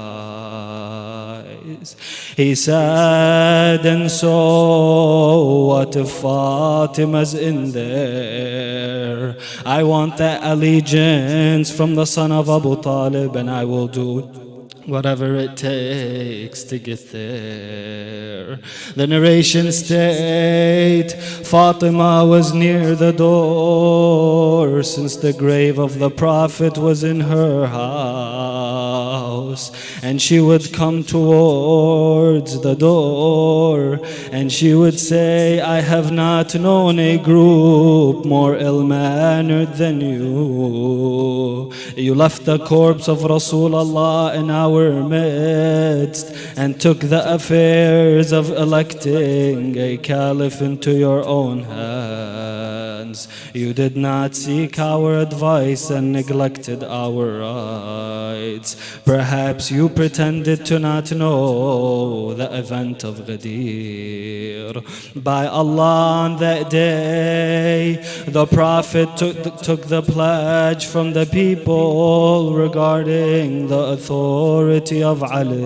S6: skies. He said, and so what if Fatima's in there? I want that allegiance from the son of Abu Talib, and I will do whatever it takes to get there. The narration state, Fatima was near the door, since the grave of the Prophet was in her house. And she would come towards the door, and she would say, I have not known a group more ill-mannered than you. You left the corpse of Rasulullah in our midst and took the affairs of electing a caliph into your own hands. You did not seek our advice and neglected our rights. Perhaps you pretended to not know the event of Ghadir. By Allah, on that day, the Prophet took the pledge from the people regarding the authority of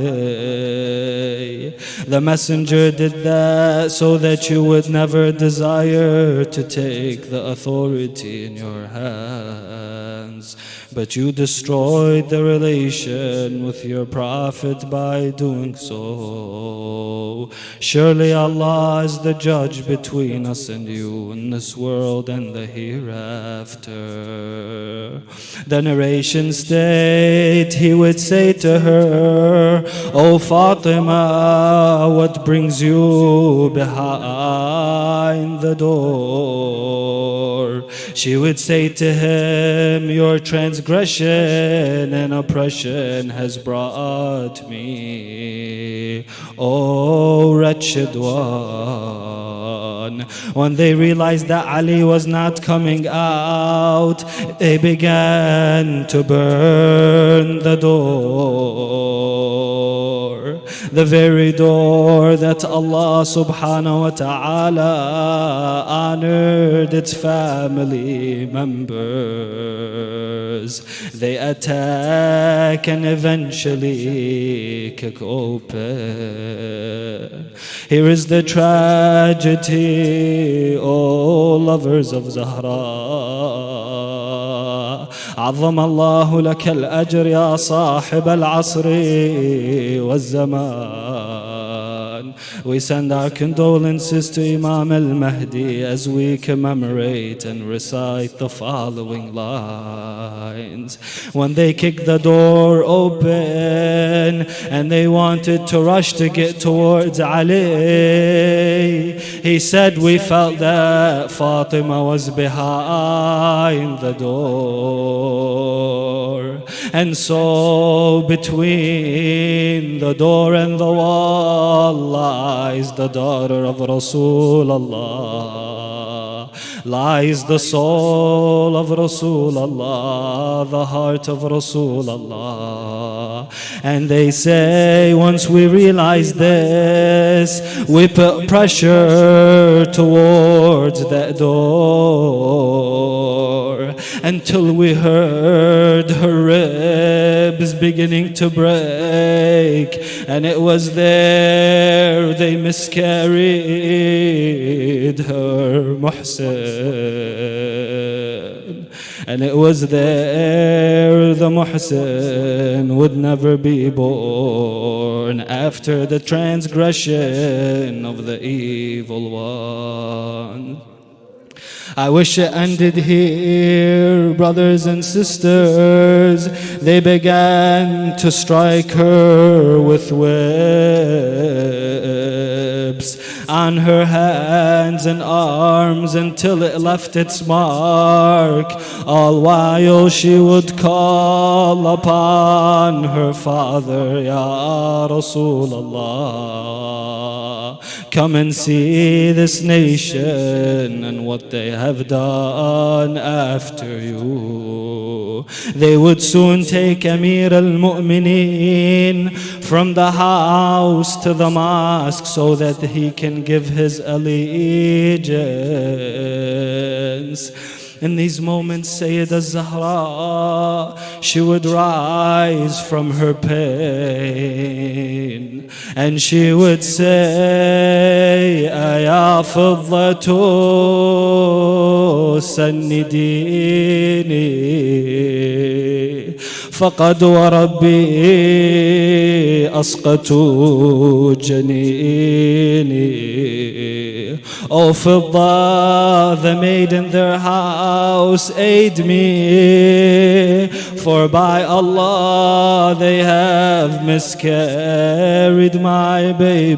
S6: Ali. The messenger did that so that you would never desire to take the authority in your hands. But you destroyed the relation with your Prophet by doing so. Surely Allah is the judge between us and you in this world and the hereafter. The narration state, he would say to her, O Fatima, what brings you behind the door? She would say to him, your transgression and oppression has brought me, O wretched one. When they realized that Ali was not coming out, they began to burn the door. The very door that Allah subhanahu wa ta'ala honored its family members. They attack and eventually kick open. Here is the tragedy, oh lovers of Zahra. عظم الله لك الأجر يا صاحب العصر والزمان. We send our condolences to Imam al-Mahdi as we commemorate and recite the following lines. When they kicked the door open and they wanted to rush to get towards Ali, he said, we felt that Fatima was behind the door. And so between the door and the wall lies the daughter of Rasulullah. lies the soul of Rasulullah, the heart of Rasulullah. And they say once we realize this, we put pressure towards that door until we heard her ribs beginning to break. And it was there they miscarried her Muhsin. And it was there the Muhsin would never be born after the transgression of the evil one. I wish it ended here, brothers and sisters. They began to strike her with whips on her hands and arms until it left its mark, all while she would call upon her father, Ya Rasulullah, come and see this nation and what they have done after you. They would soon take Amir al-Mu'mineen from the house to the mosque so that he can give his allegiance. In these moments, Sayyida Zahra, she would rise from her pain and she would say, Aya fiddatu sannidini فقد وربي أسقطوا جنيني. O Fidda, the maid in their house, aid me, for by Allah they have miscarried my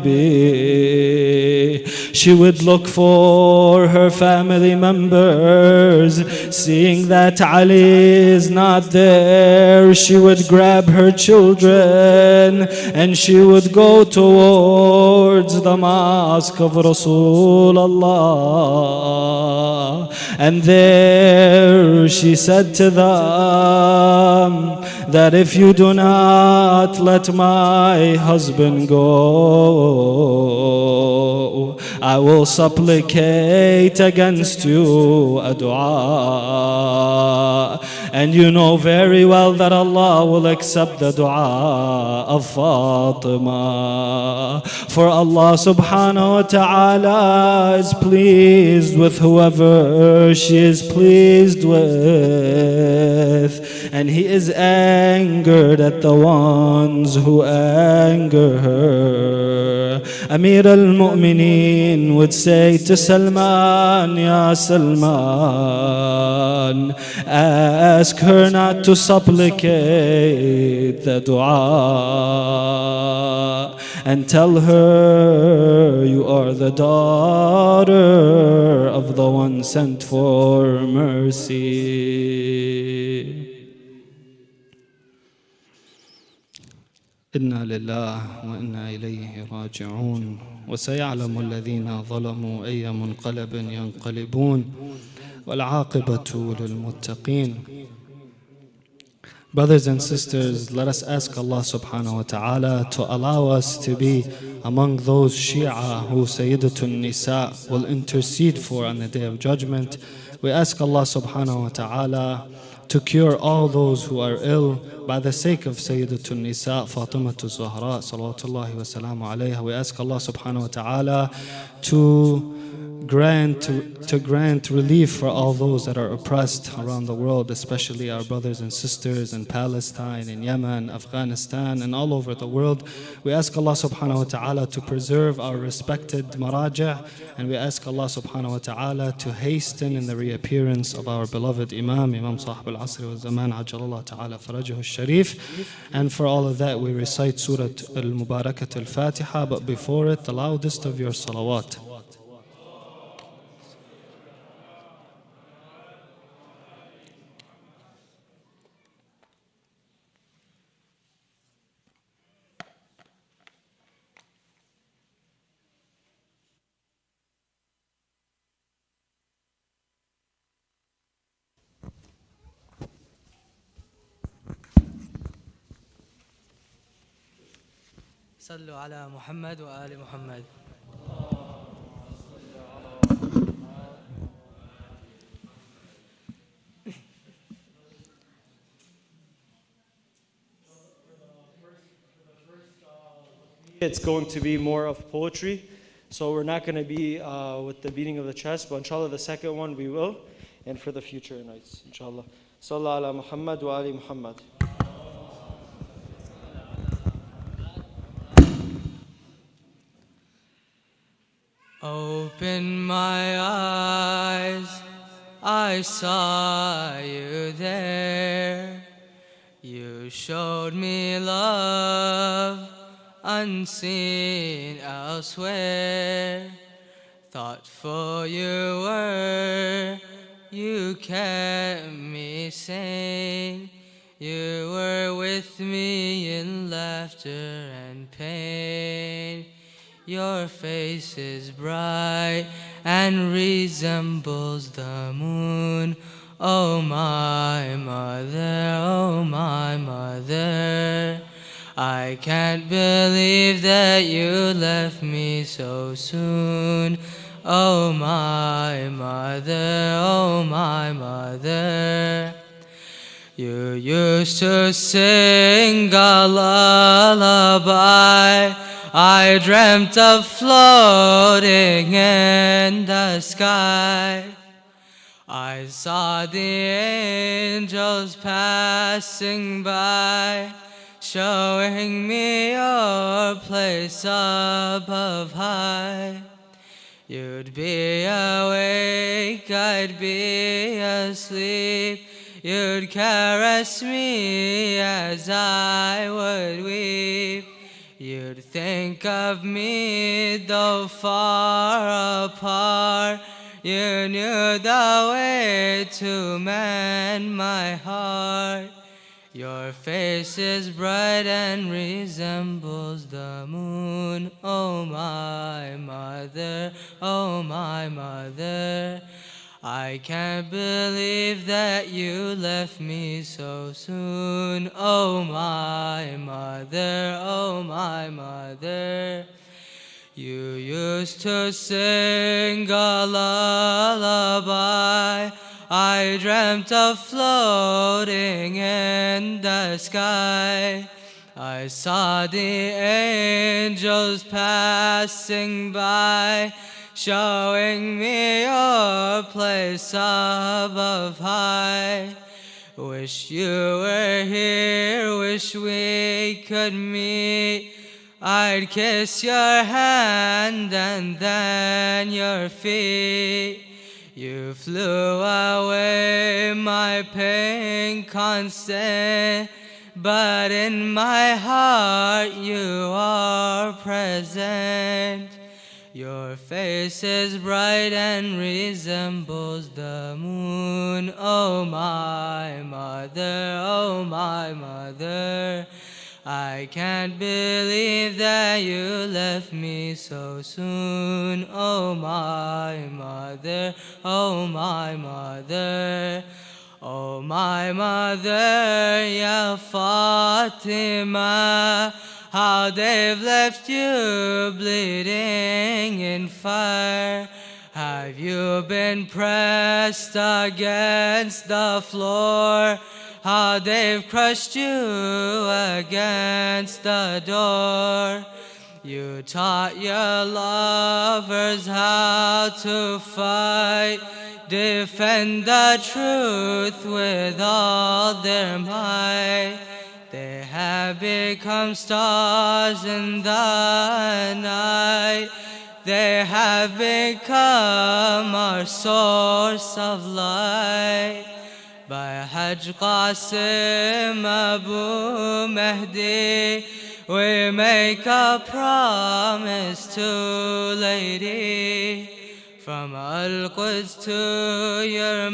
S6: baby. She would look for her family members. Seeing that Ali is not there, she would grab her children and she would go towards the mosque of Rasulullah. And there she said to them that if you do not let my husband go, I will supplicate against you a dua. And you know very well that Allah will accept the dua of Fatima. For Allah subhanahu wa ta'ala is pleased with whoever she is pleased with. And He is angered at the ones who anger her. Amir al-Mu'mineen would say to Salman, Ya Salman, ask her not to supplicate the dua, and tell her you are the daughter of the one sent for mercy. إنا لله وإنا إليه راجعون وسيعلم الذين ظلموا أي منقلب ينقلبون والعاقبة للمتقين. Brothers and sisters, let us ask Allah subhanahu wa ta'ala to allow us to be among those Shia who Sayyidatun Nisa will intercede for on the Day of Judgment. We ask Allah subhanahu wa ta'ala to cure all those who are ill by the sake of Sayyidatun Nisa, Fatimatu Zahra, salawatullahi wa salamu alayha. We ask Allah subhanahu wa ta'ala to grant relief for all those that are oppressed around the world, especially our brothers and sisters in Palestine, in Yemen, Afghanistan, and all over the world. We ask Allah subhanahu wa ta'ala to preserve our respected maraja', and we ask Allah subhanahu wa ta'ala to hasten in the reappearance of our beloved Imam Sahib al-Asr wa Zaman, Ajjalallah ta'ala farajahu al-Sharif. And for all of that, we recite Surah al-Mubarakat al-Fatiha, but before it, the loudest of your salawat.
S7: صلوا على محمد وآل محمد.
S2: It's going to be more of poetry. So we're not going to be with the beating of the chest, but inshallah the second one we will, and for the future nights, inshallah. Sallallahu ala Muhammad wa ali Muhammad.
S7: Open my eyes, I saw you there. You showed me love unseen elsewhere. Thoughtful you were, you kept me sane. You were with me in laughter and pain. Your face is bright and resembles the moon. Oh my mother, oh my mother, I can't believe that you left me so soon. Oh my mother, oh my mother, you used to sing a lullaby. I dreamt of floating in the sky. I saw the angels passing by, showing me your place above high. You'd be awake, I'd be asleep. You'd caress me as I would weep. You'd think of me though far apart. You knew the way to mend my heart. Your face is bright and resembles the moon. Oh my mother, oh my mother, I can't believe that you left me so soon. Oh my mother, oh my mother, you used to sing a lullaby. I dreamt of floating in the sky. I saw the angels passing by, showing me your place above high. Wish you were here, wish we could meet. I'd kiss your hand and then your feet. You flew away, my pain constant, but in my heart you are present. Your face is bright and resembles the moon. Oh my mother, oh my mother, I can't believe that you left me so soon. Oh my mother, oh my mother, oh my mother, Ya Fatima, how they've left you bleeding in fire. Have you been pressed against the floor? How they've crushed you against the door. You taught your lovers how to fight, defend the truth with all their might. They have become stars in the night. They have become our source of light. By Hajj Qasim Abu Mahdi, we make a promise to Lady. From Al-Quds to your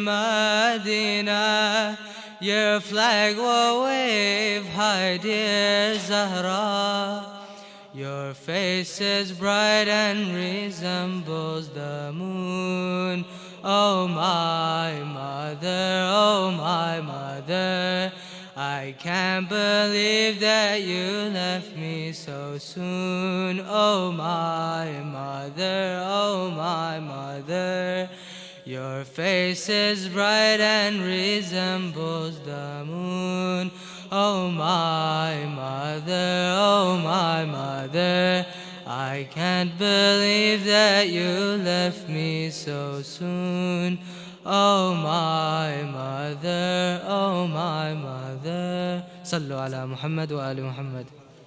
S7: Medina, your flag will wave high, dear Zahra. Your face is bright and resembles the moon. Oh my mother, I I can't believe that you left me so soon. Oh my mother, oh my mother, your face is bright and resembles the moon. Oh my mother, oh my mother, I can't believe that you left me so soon. Oh my mother, oh my mother. صلوا على محمد وآل محمد.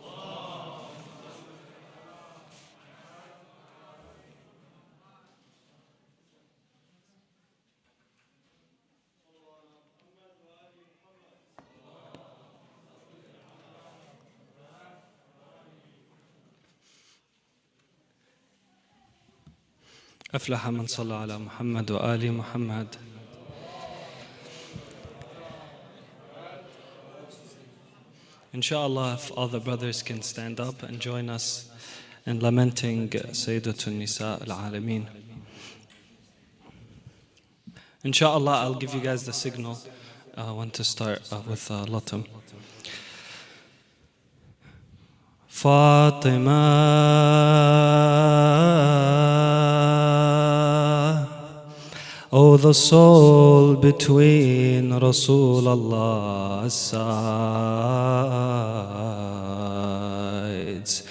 S6: أفلح من صلى على محمد وآل محمد. Inshallah, if all the brothers can stand up and join us in lamenting Sayyidatun Nisa al-Alameen. Inshallah, I'll give you guys the signal when to start with Latam. Fatima, oh the soul between Rasulullah's sides.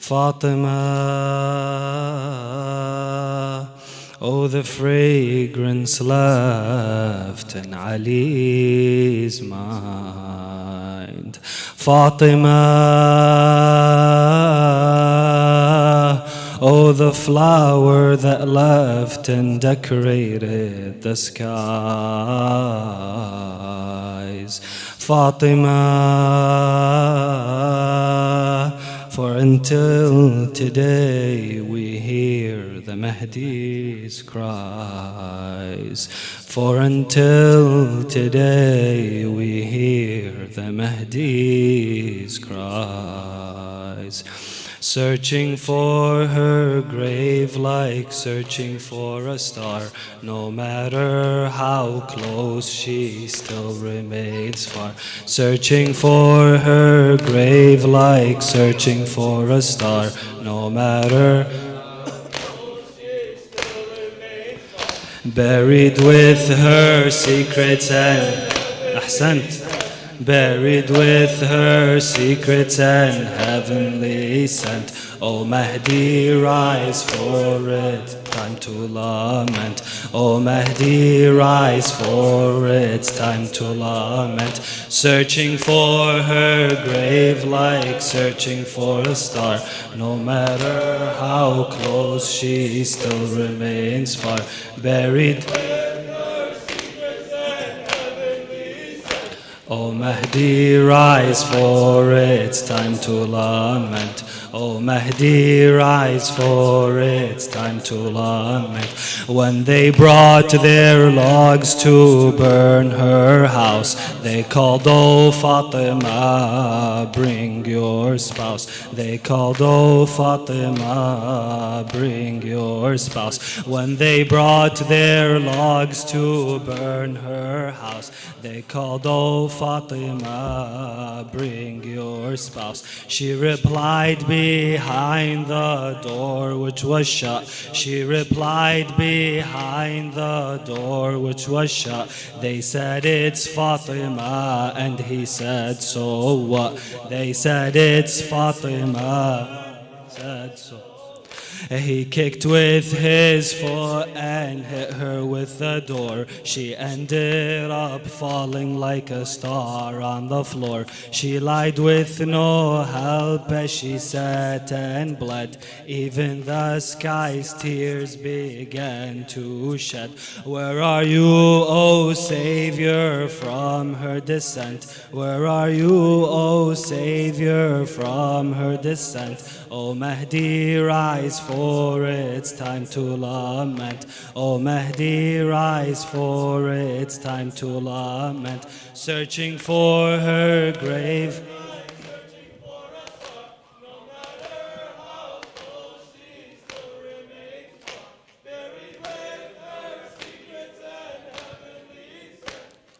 S6: Fatima, oh the fragrance left in Ali's mind. Fatima, oh the flower that left and decorated the skies. Fatima, for until today we hear the Mahdi's cries. For until today we hear the Mahdi's cries. Searching for her grave like searching for a star. No matter how close, she still remains far. Searching for her grave like searching for a star. No matter. Buried with her secrets and Ahsant. Buried with her secrets and heavenly sent. O Mahdi, rise for it, time to lament. O Mahdi, rise for it's time to lament. Searching for her grave like searching for a star. No matter how close, she still remains far. Buried. O Mahdi, rise for it's time to lament. O Mahdi, rise for it's time to lament. When they brought their logs to burn her house, they called, O Fatima, bring your spouse. They called, O Fatima, bring your spouse. When they brought their logs to burn her house, they called, O Fatima, bring your spouse. She replied, behind the door which was shut. She replied, behind the door which was shut. They said, it's Fatima, and he said, so what? They said, it's Fatima, said so. He kicked with his foot and hit her with the door. She ended up falling like a star on the floor. She lied with no help as she sat and bled. Even the sky's tears began to shed. Where are you, O Savior, from her descent? Where are you, O Savior, from her descent? O Mahdi, rise for it's time to lament. O Mahdi, rise for it's time to lament. Searching for her grave.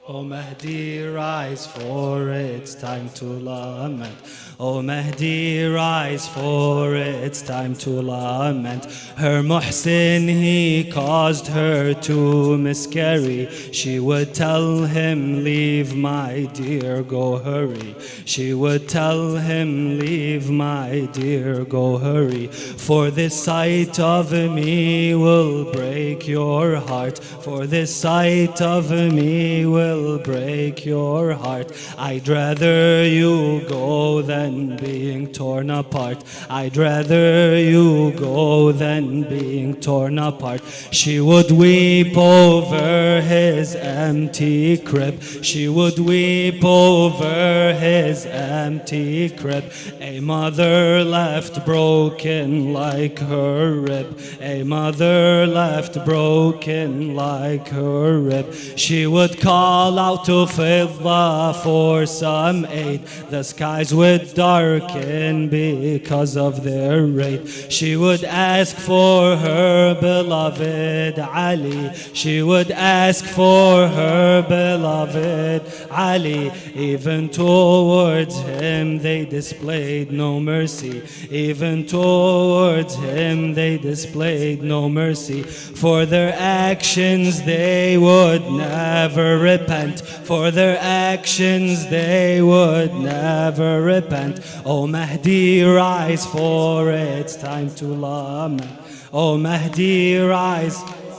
S6: O Mahdi, rise, for it's time to lament. O Mahdi, rise, for it's time to lament. Her Muhsin, he caused her to miscarry. She would tell him, leave my dear, go hurry. She would tell him, leave my dear, go hurry. For this sight of me will break your heart. For this sight of me will break your heart. I'd rather you go than being torn apart. I'd rather you go than being torn apart. She would weep over his empty crib. She would weep over his empty crib. A mother left broken like her rib. A mother left broken like her rib. She would call out to Fidda for some aid. The skies would darken because of their raid. She would ask for her beloved Ali. She would ask for her beloved Ali. Even towards him they displayed no mercy. Even towards him they displayed no mercy. For their actions they would never repent. For their actions they would never repent. O Mahdi, rise, for it's time to lament. O Mahdi, rise.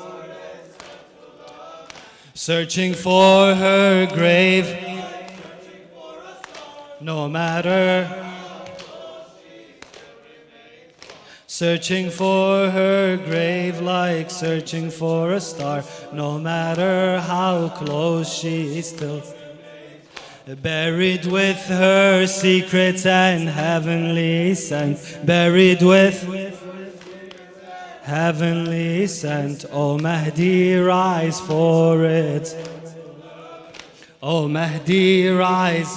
S6: Searching for her grave, no matter. Searching for her grave like searching for a star. No matter how close she still buried with her secrets and heavenly scent. Buried with heavenly scent. O Mahdi, rise, for it. O Mahdi, rise.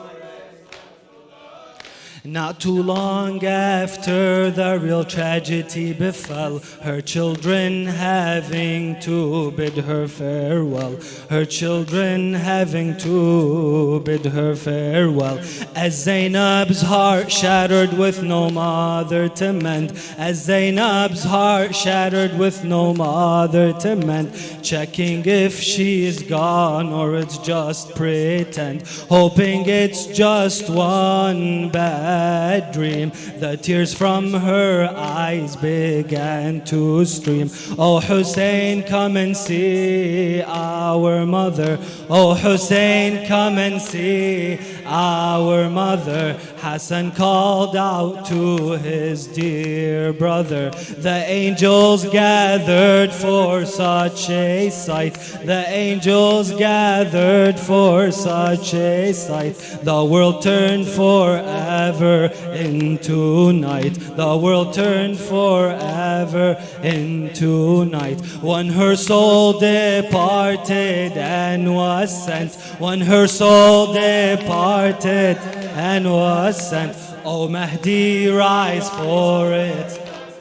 S6: Not too long after the real tragedy befell, her children having to bid her farewell. Her children having to bid her farewell. As Zainab's heart shattered with no mother to mend. As Zainab's heart shattered with no mother to mend. Checking if she is gone or it's just pretend. Hoping it's just one bad dream. The tears from her eyes began to stream. Oh Hussein, come and see our mother. Oh Hussein, come and see our mother. Hassan called out to his dear brother. The angels gathered for such a sight. The angels gathered for such a sight. The world turned forever into night. The world turned forever into night. When her soul departed and was sent. When her soul departed and was sent. O Mahdi, rise, for it.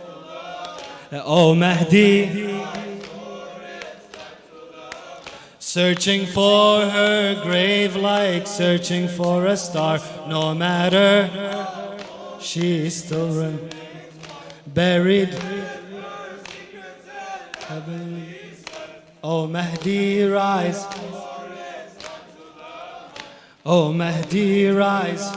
S6: O Mahdi, searching for her grave like searching for a star. No matter, she's still buried. O Mahdi, rise. O Mahdi, rise.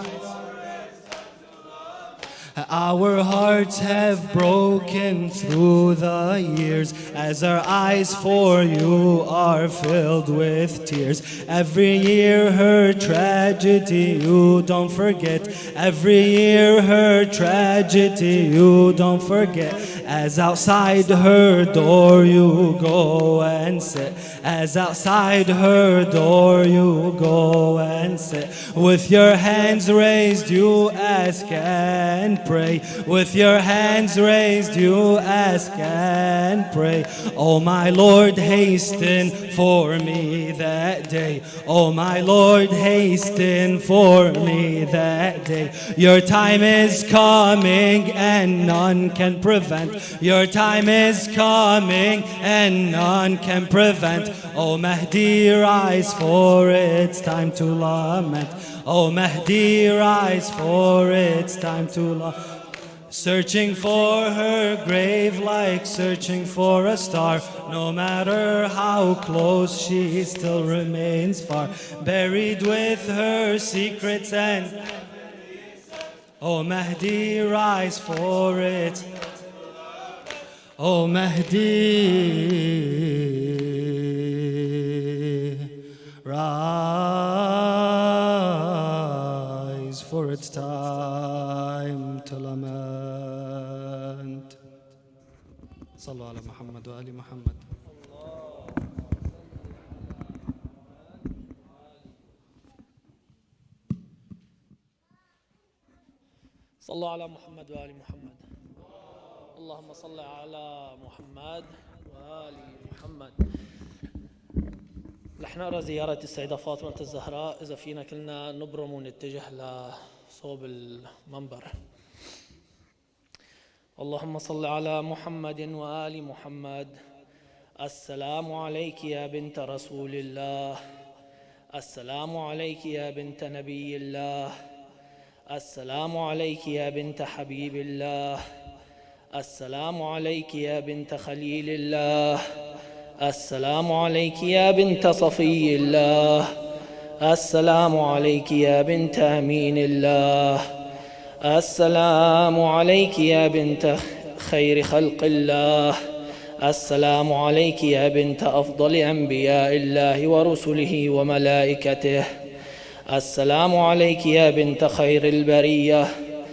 S6: Our hearts have broken through the years as our eyes for you are filled with tears. Every year her tragedy you don't forget. Every year her tragedy you don't forget. As outside her door you go and sit. As outside her door you go and sit. With your hands raised you ask and pray. With your hands raised you ask and pray. Oh my Lord, hasten for me that day. Oh my Lord, hasten for me that day. Your time is coming and none can prevent. Your time is coming and none can prevent. O Mahdi, rise, for it's time to lament. O Mahdi, rise, for it's time to lament. Searching for her grave like searching for a star. No matter how close, she still remains far. Buried with her secrets and O Mahdi, rise, for it. O Mahdi, rise, for it's time to lament. صلوا على محمد وآل محمد.
S8: صلوا على محمد وآل محمد. اللهم صل على محمد وآل محمد. رح نقرأ زيارة السيدة فاطمة الزهراء. إذا فينا كلنا نبرم ونتجه لصوب المنبر. اللهم صل على محمد وآل محمد. السلام عليك يا بنت رسول الله. السلام عليك يا بنت نبي الله. السلام عليك يا بنت حبيب الله. السلام عليك يا بنت خليل الله. السلام عليك يا بنت صفي الله. السلام عليك يا بنت أمين الله. السلام عليك يا بنت خير خلق الله. السلام عليك يا بنت أفضل أنبياء الله ورسله وملائكته. السلام عليك يا بنت خير البرية.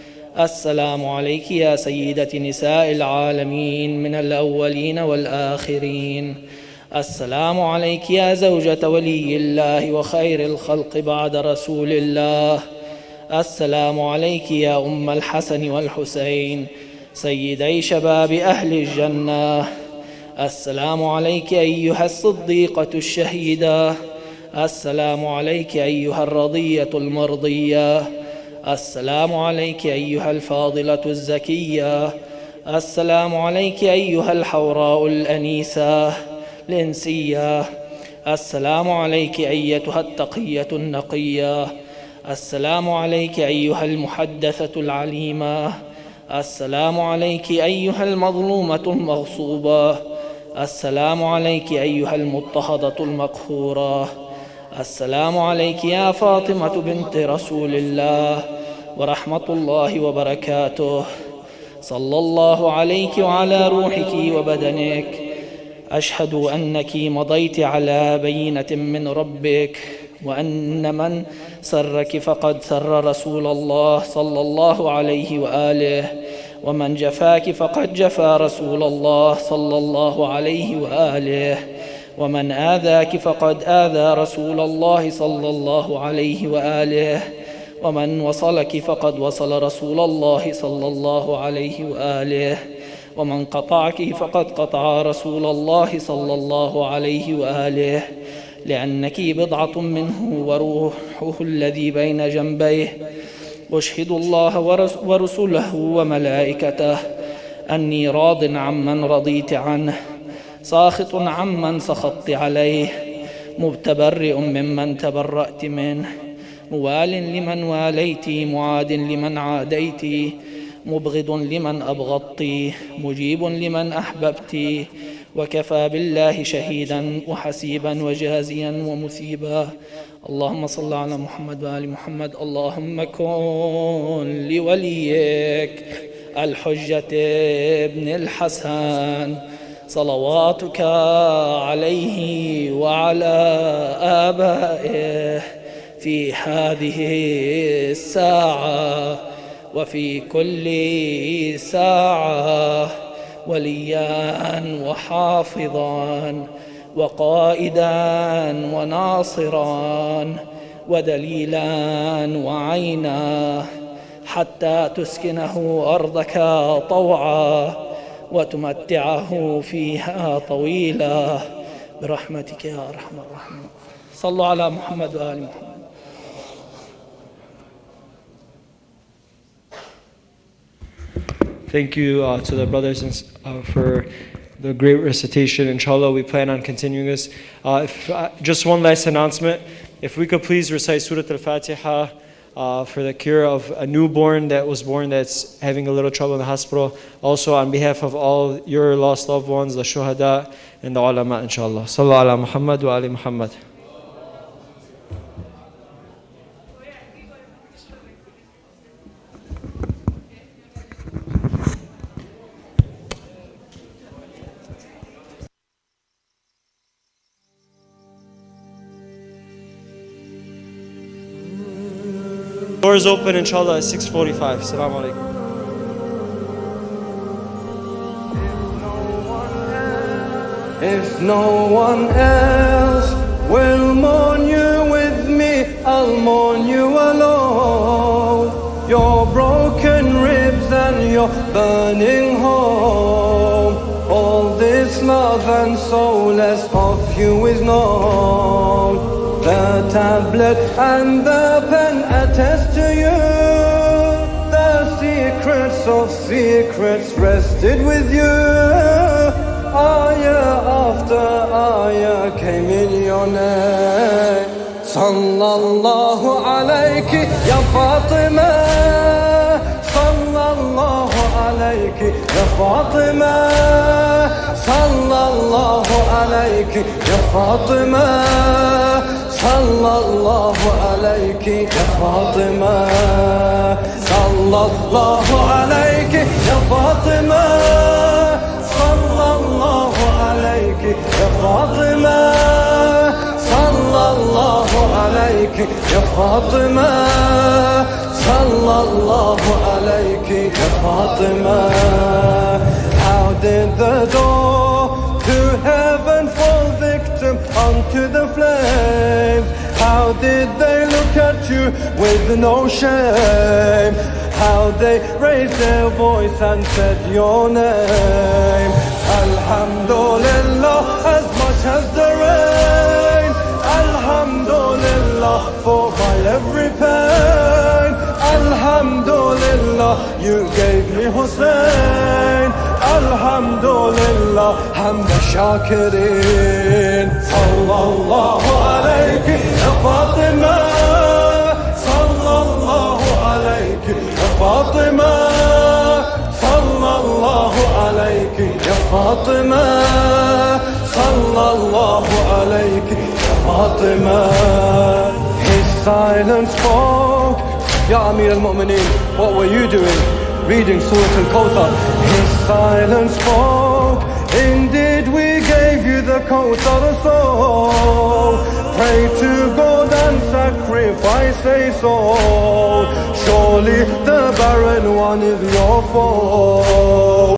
S8: السلام عليك يا سيدة نساء العالمين من الأولين والآخرين. السلام عليك يا زوجة ولي الله وخير الخلق بعد رسول الله. السلام عليك يا أم الحسن والحسين سيدي شباب أهل الجنة. السلام عليك أيها الصديقة الشهيدة. السلام عليك أيها الرضية المرضية. السلام عليك أيها الفاضلة الزكية. السلام عليك أيها الحوراء الأنيسة الإنسية. السلام عليك أيتها التقية النقية. السلام عليك أيها المحدثة العليمة. السلام عليك أيها المظلومة المغصوبة. السلام عليك أيها المضطهدة المقهورة. السلام عليك يا فاطمة بنت رسول الله ورحمة الله وبركاته. صلى الله عليك وعلى روحك وبدنك. أشهد أنك مضيت على بينة من ربك وأن من سرك فقد سر رسول الله صلى الله عليه وآله ومن جفاك فقد جفا رسول الله صلى الله عليه وآله ومن آذاك فقد آذى رسول الله صلى الله عليه وآله ومن وصلك فقد وصل رسول الله صلى الله عليه وآله ومن قطعك فقد قطع رسول الله صلى الله عليه وآله لأنك بضعة منه وروحه الذي بين جنبيه. أشهد الله ورسله وملائكته أني راض عمن رضيت عنه ساخط عمن سخطت عليه متبرئ ممن تبرأت منه موال لمن واليت معاد لمن عاديت مبغض لمن أبغضت مجيب لمن أحببت وكفى بالله شهيدا وحسيبا وجازيا ومثيبا. اللهم صل على محمد وآل محمد. اللهم كن لوليك الحجة ابن الحسن صلواتك عليه وعلى آبائه في هذه الساعة وفي كل ساعة وليا وحافظا وقائدا وناصرا ودليلا وعينا حتى تسكنه أرضك طوعا وتمتعه فيها طويلا برحمتك يا أرحم الراحمين. صلوا على محمد وآل محمد.
S2: Thank you to the brothers for the great recitation. Inshallah, we plan on continuing this. Just one last announcement. If we could please recite Surah Al-Fatiha for the cure of a newborn that was born that's having a little trouble in the hospital. Also on behalf of all your lost loved ones, the shuhada and the ulama, inshallah. Sallu ala Muhammad wa ali Muhammad. Doors open, inshallah, at 6:45. Assalamu alaikum.
S1: If no one else will mourn you with me, I'll mourn you alone. Your broken ribs and your burning home. All this love and so less of you is known. The tablet and the pen attest to you. The secrets of secrets rested with you. Ayah after ayah came in your name. Sallallahu alayki ya Fatima. Sallallahu alayki ya Fatima. Sallallahu alayki ya Fatima. Sallallahu alayki ya Fatima. Sallallahu alayki ya Fatima. Sallallahu alayki ya Fatima. Sallallahu alayki ya Fatima. Sallallahu alayki ya Fatima. How did the door to heaven fall victim unto the flames? How did they look at you with no shame? How they raised their voice and said your name. Alhamdulillah, as much as the rain. Alhamdulillah, for my every pain. Alhamdulillah, you gave me Hussein. Alhamdulillah, hamd shakirin. Sallallahu alayki ya Fatima. Sallallahu alayki ya Fatima. Sallallahu alayki ya Fatima. Sallallahu alayki ya Fatima. His silence spoke. Ya Amir al-Mu'mineen, what were you doing? Reading Surah Al-Kawthar. His silence spoke. Indeed we gave you the Kawthar soul. Pray to God and sacrifice a soul. Surely the barren one is your foe.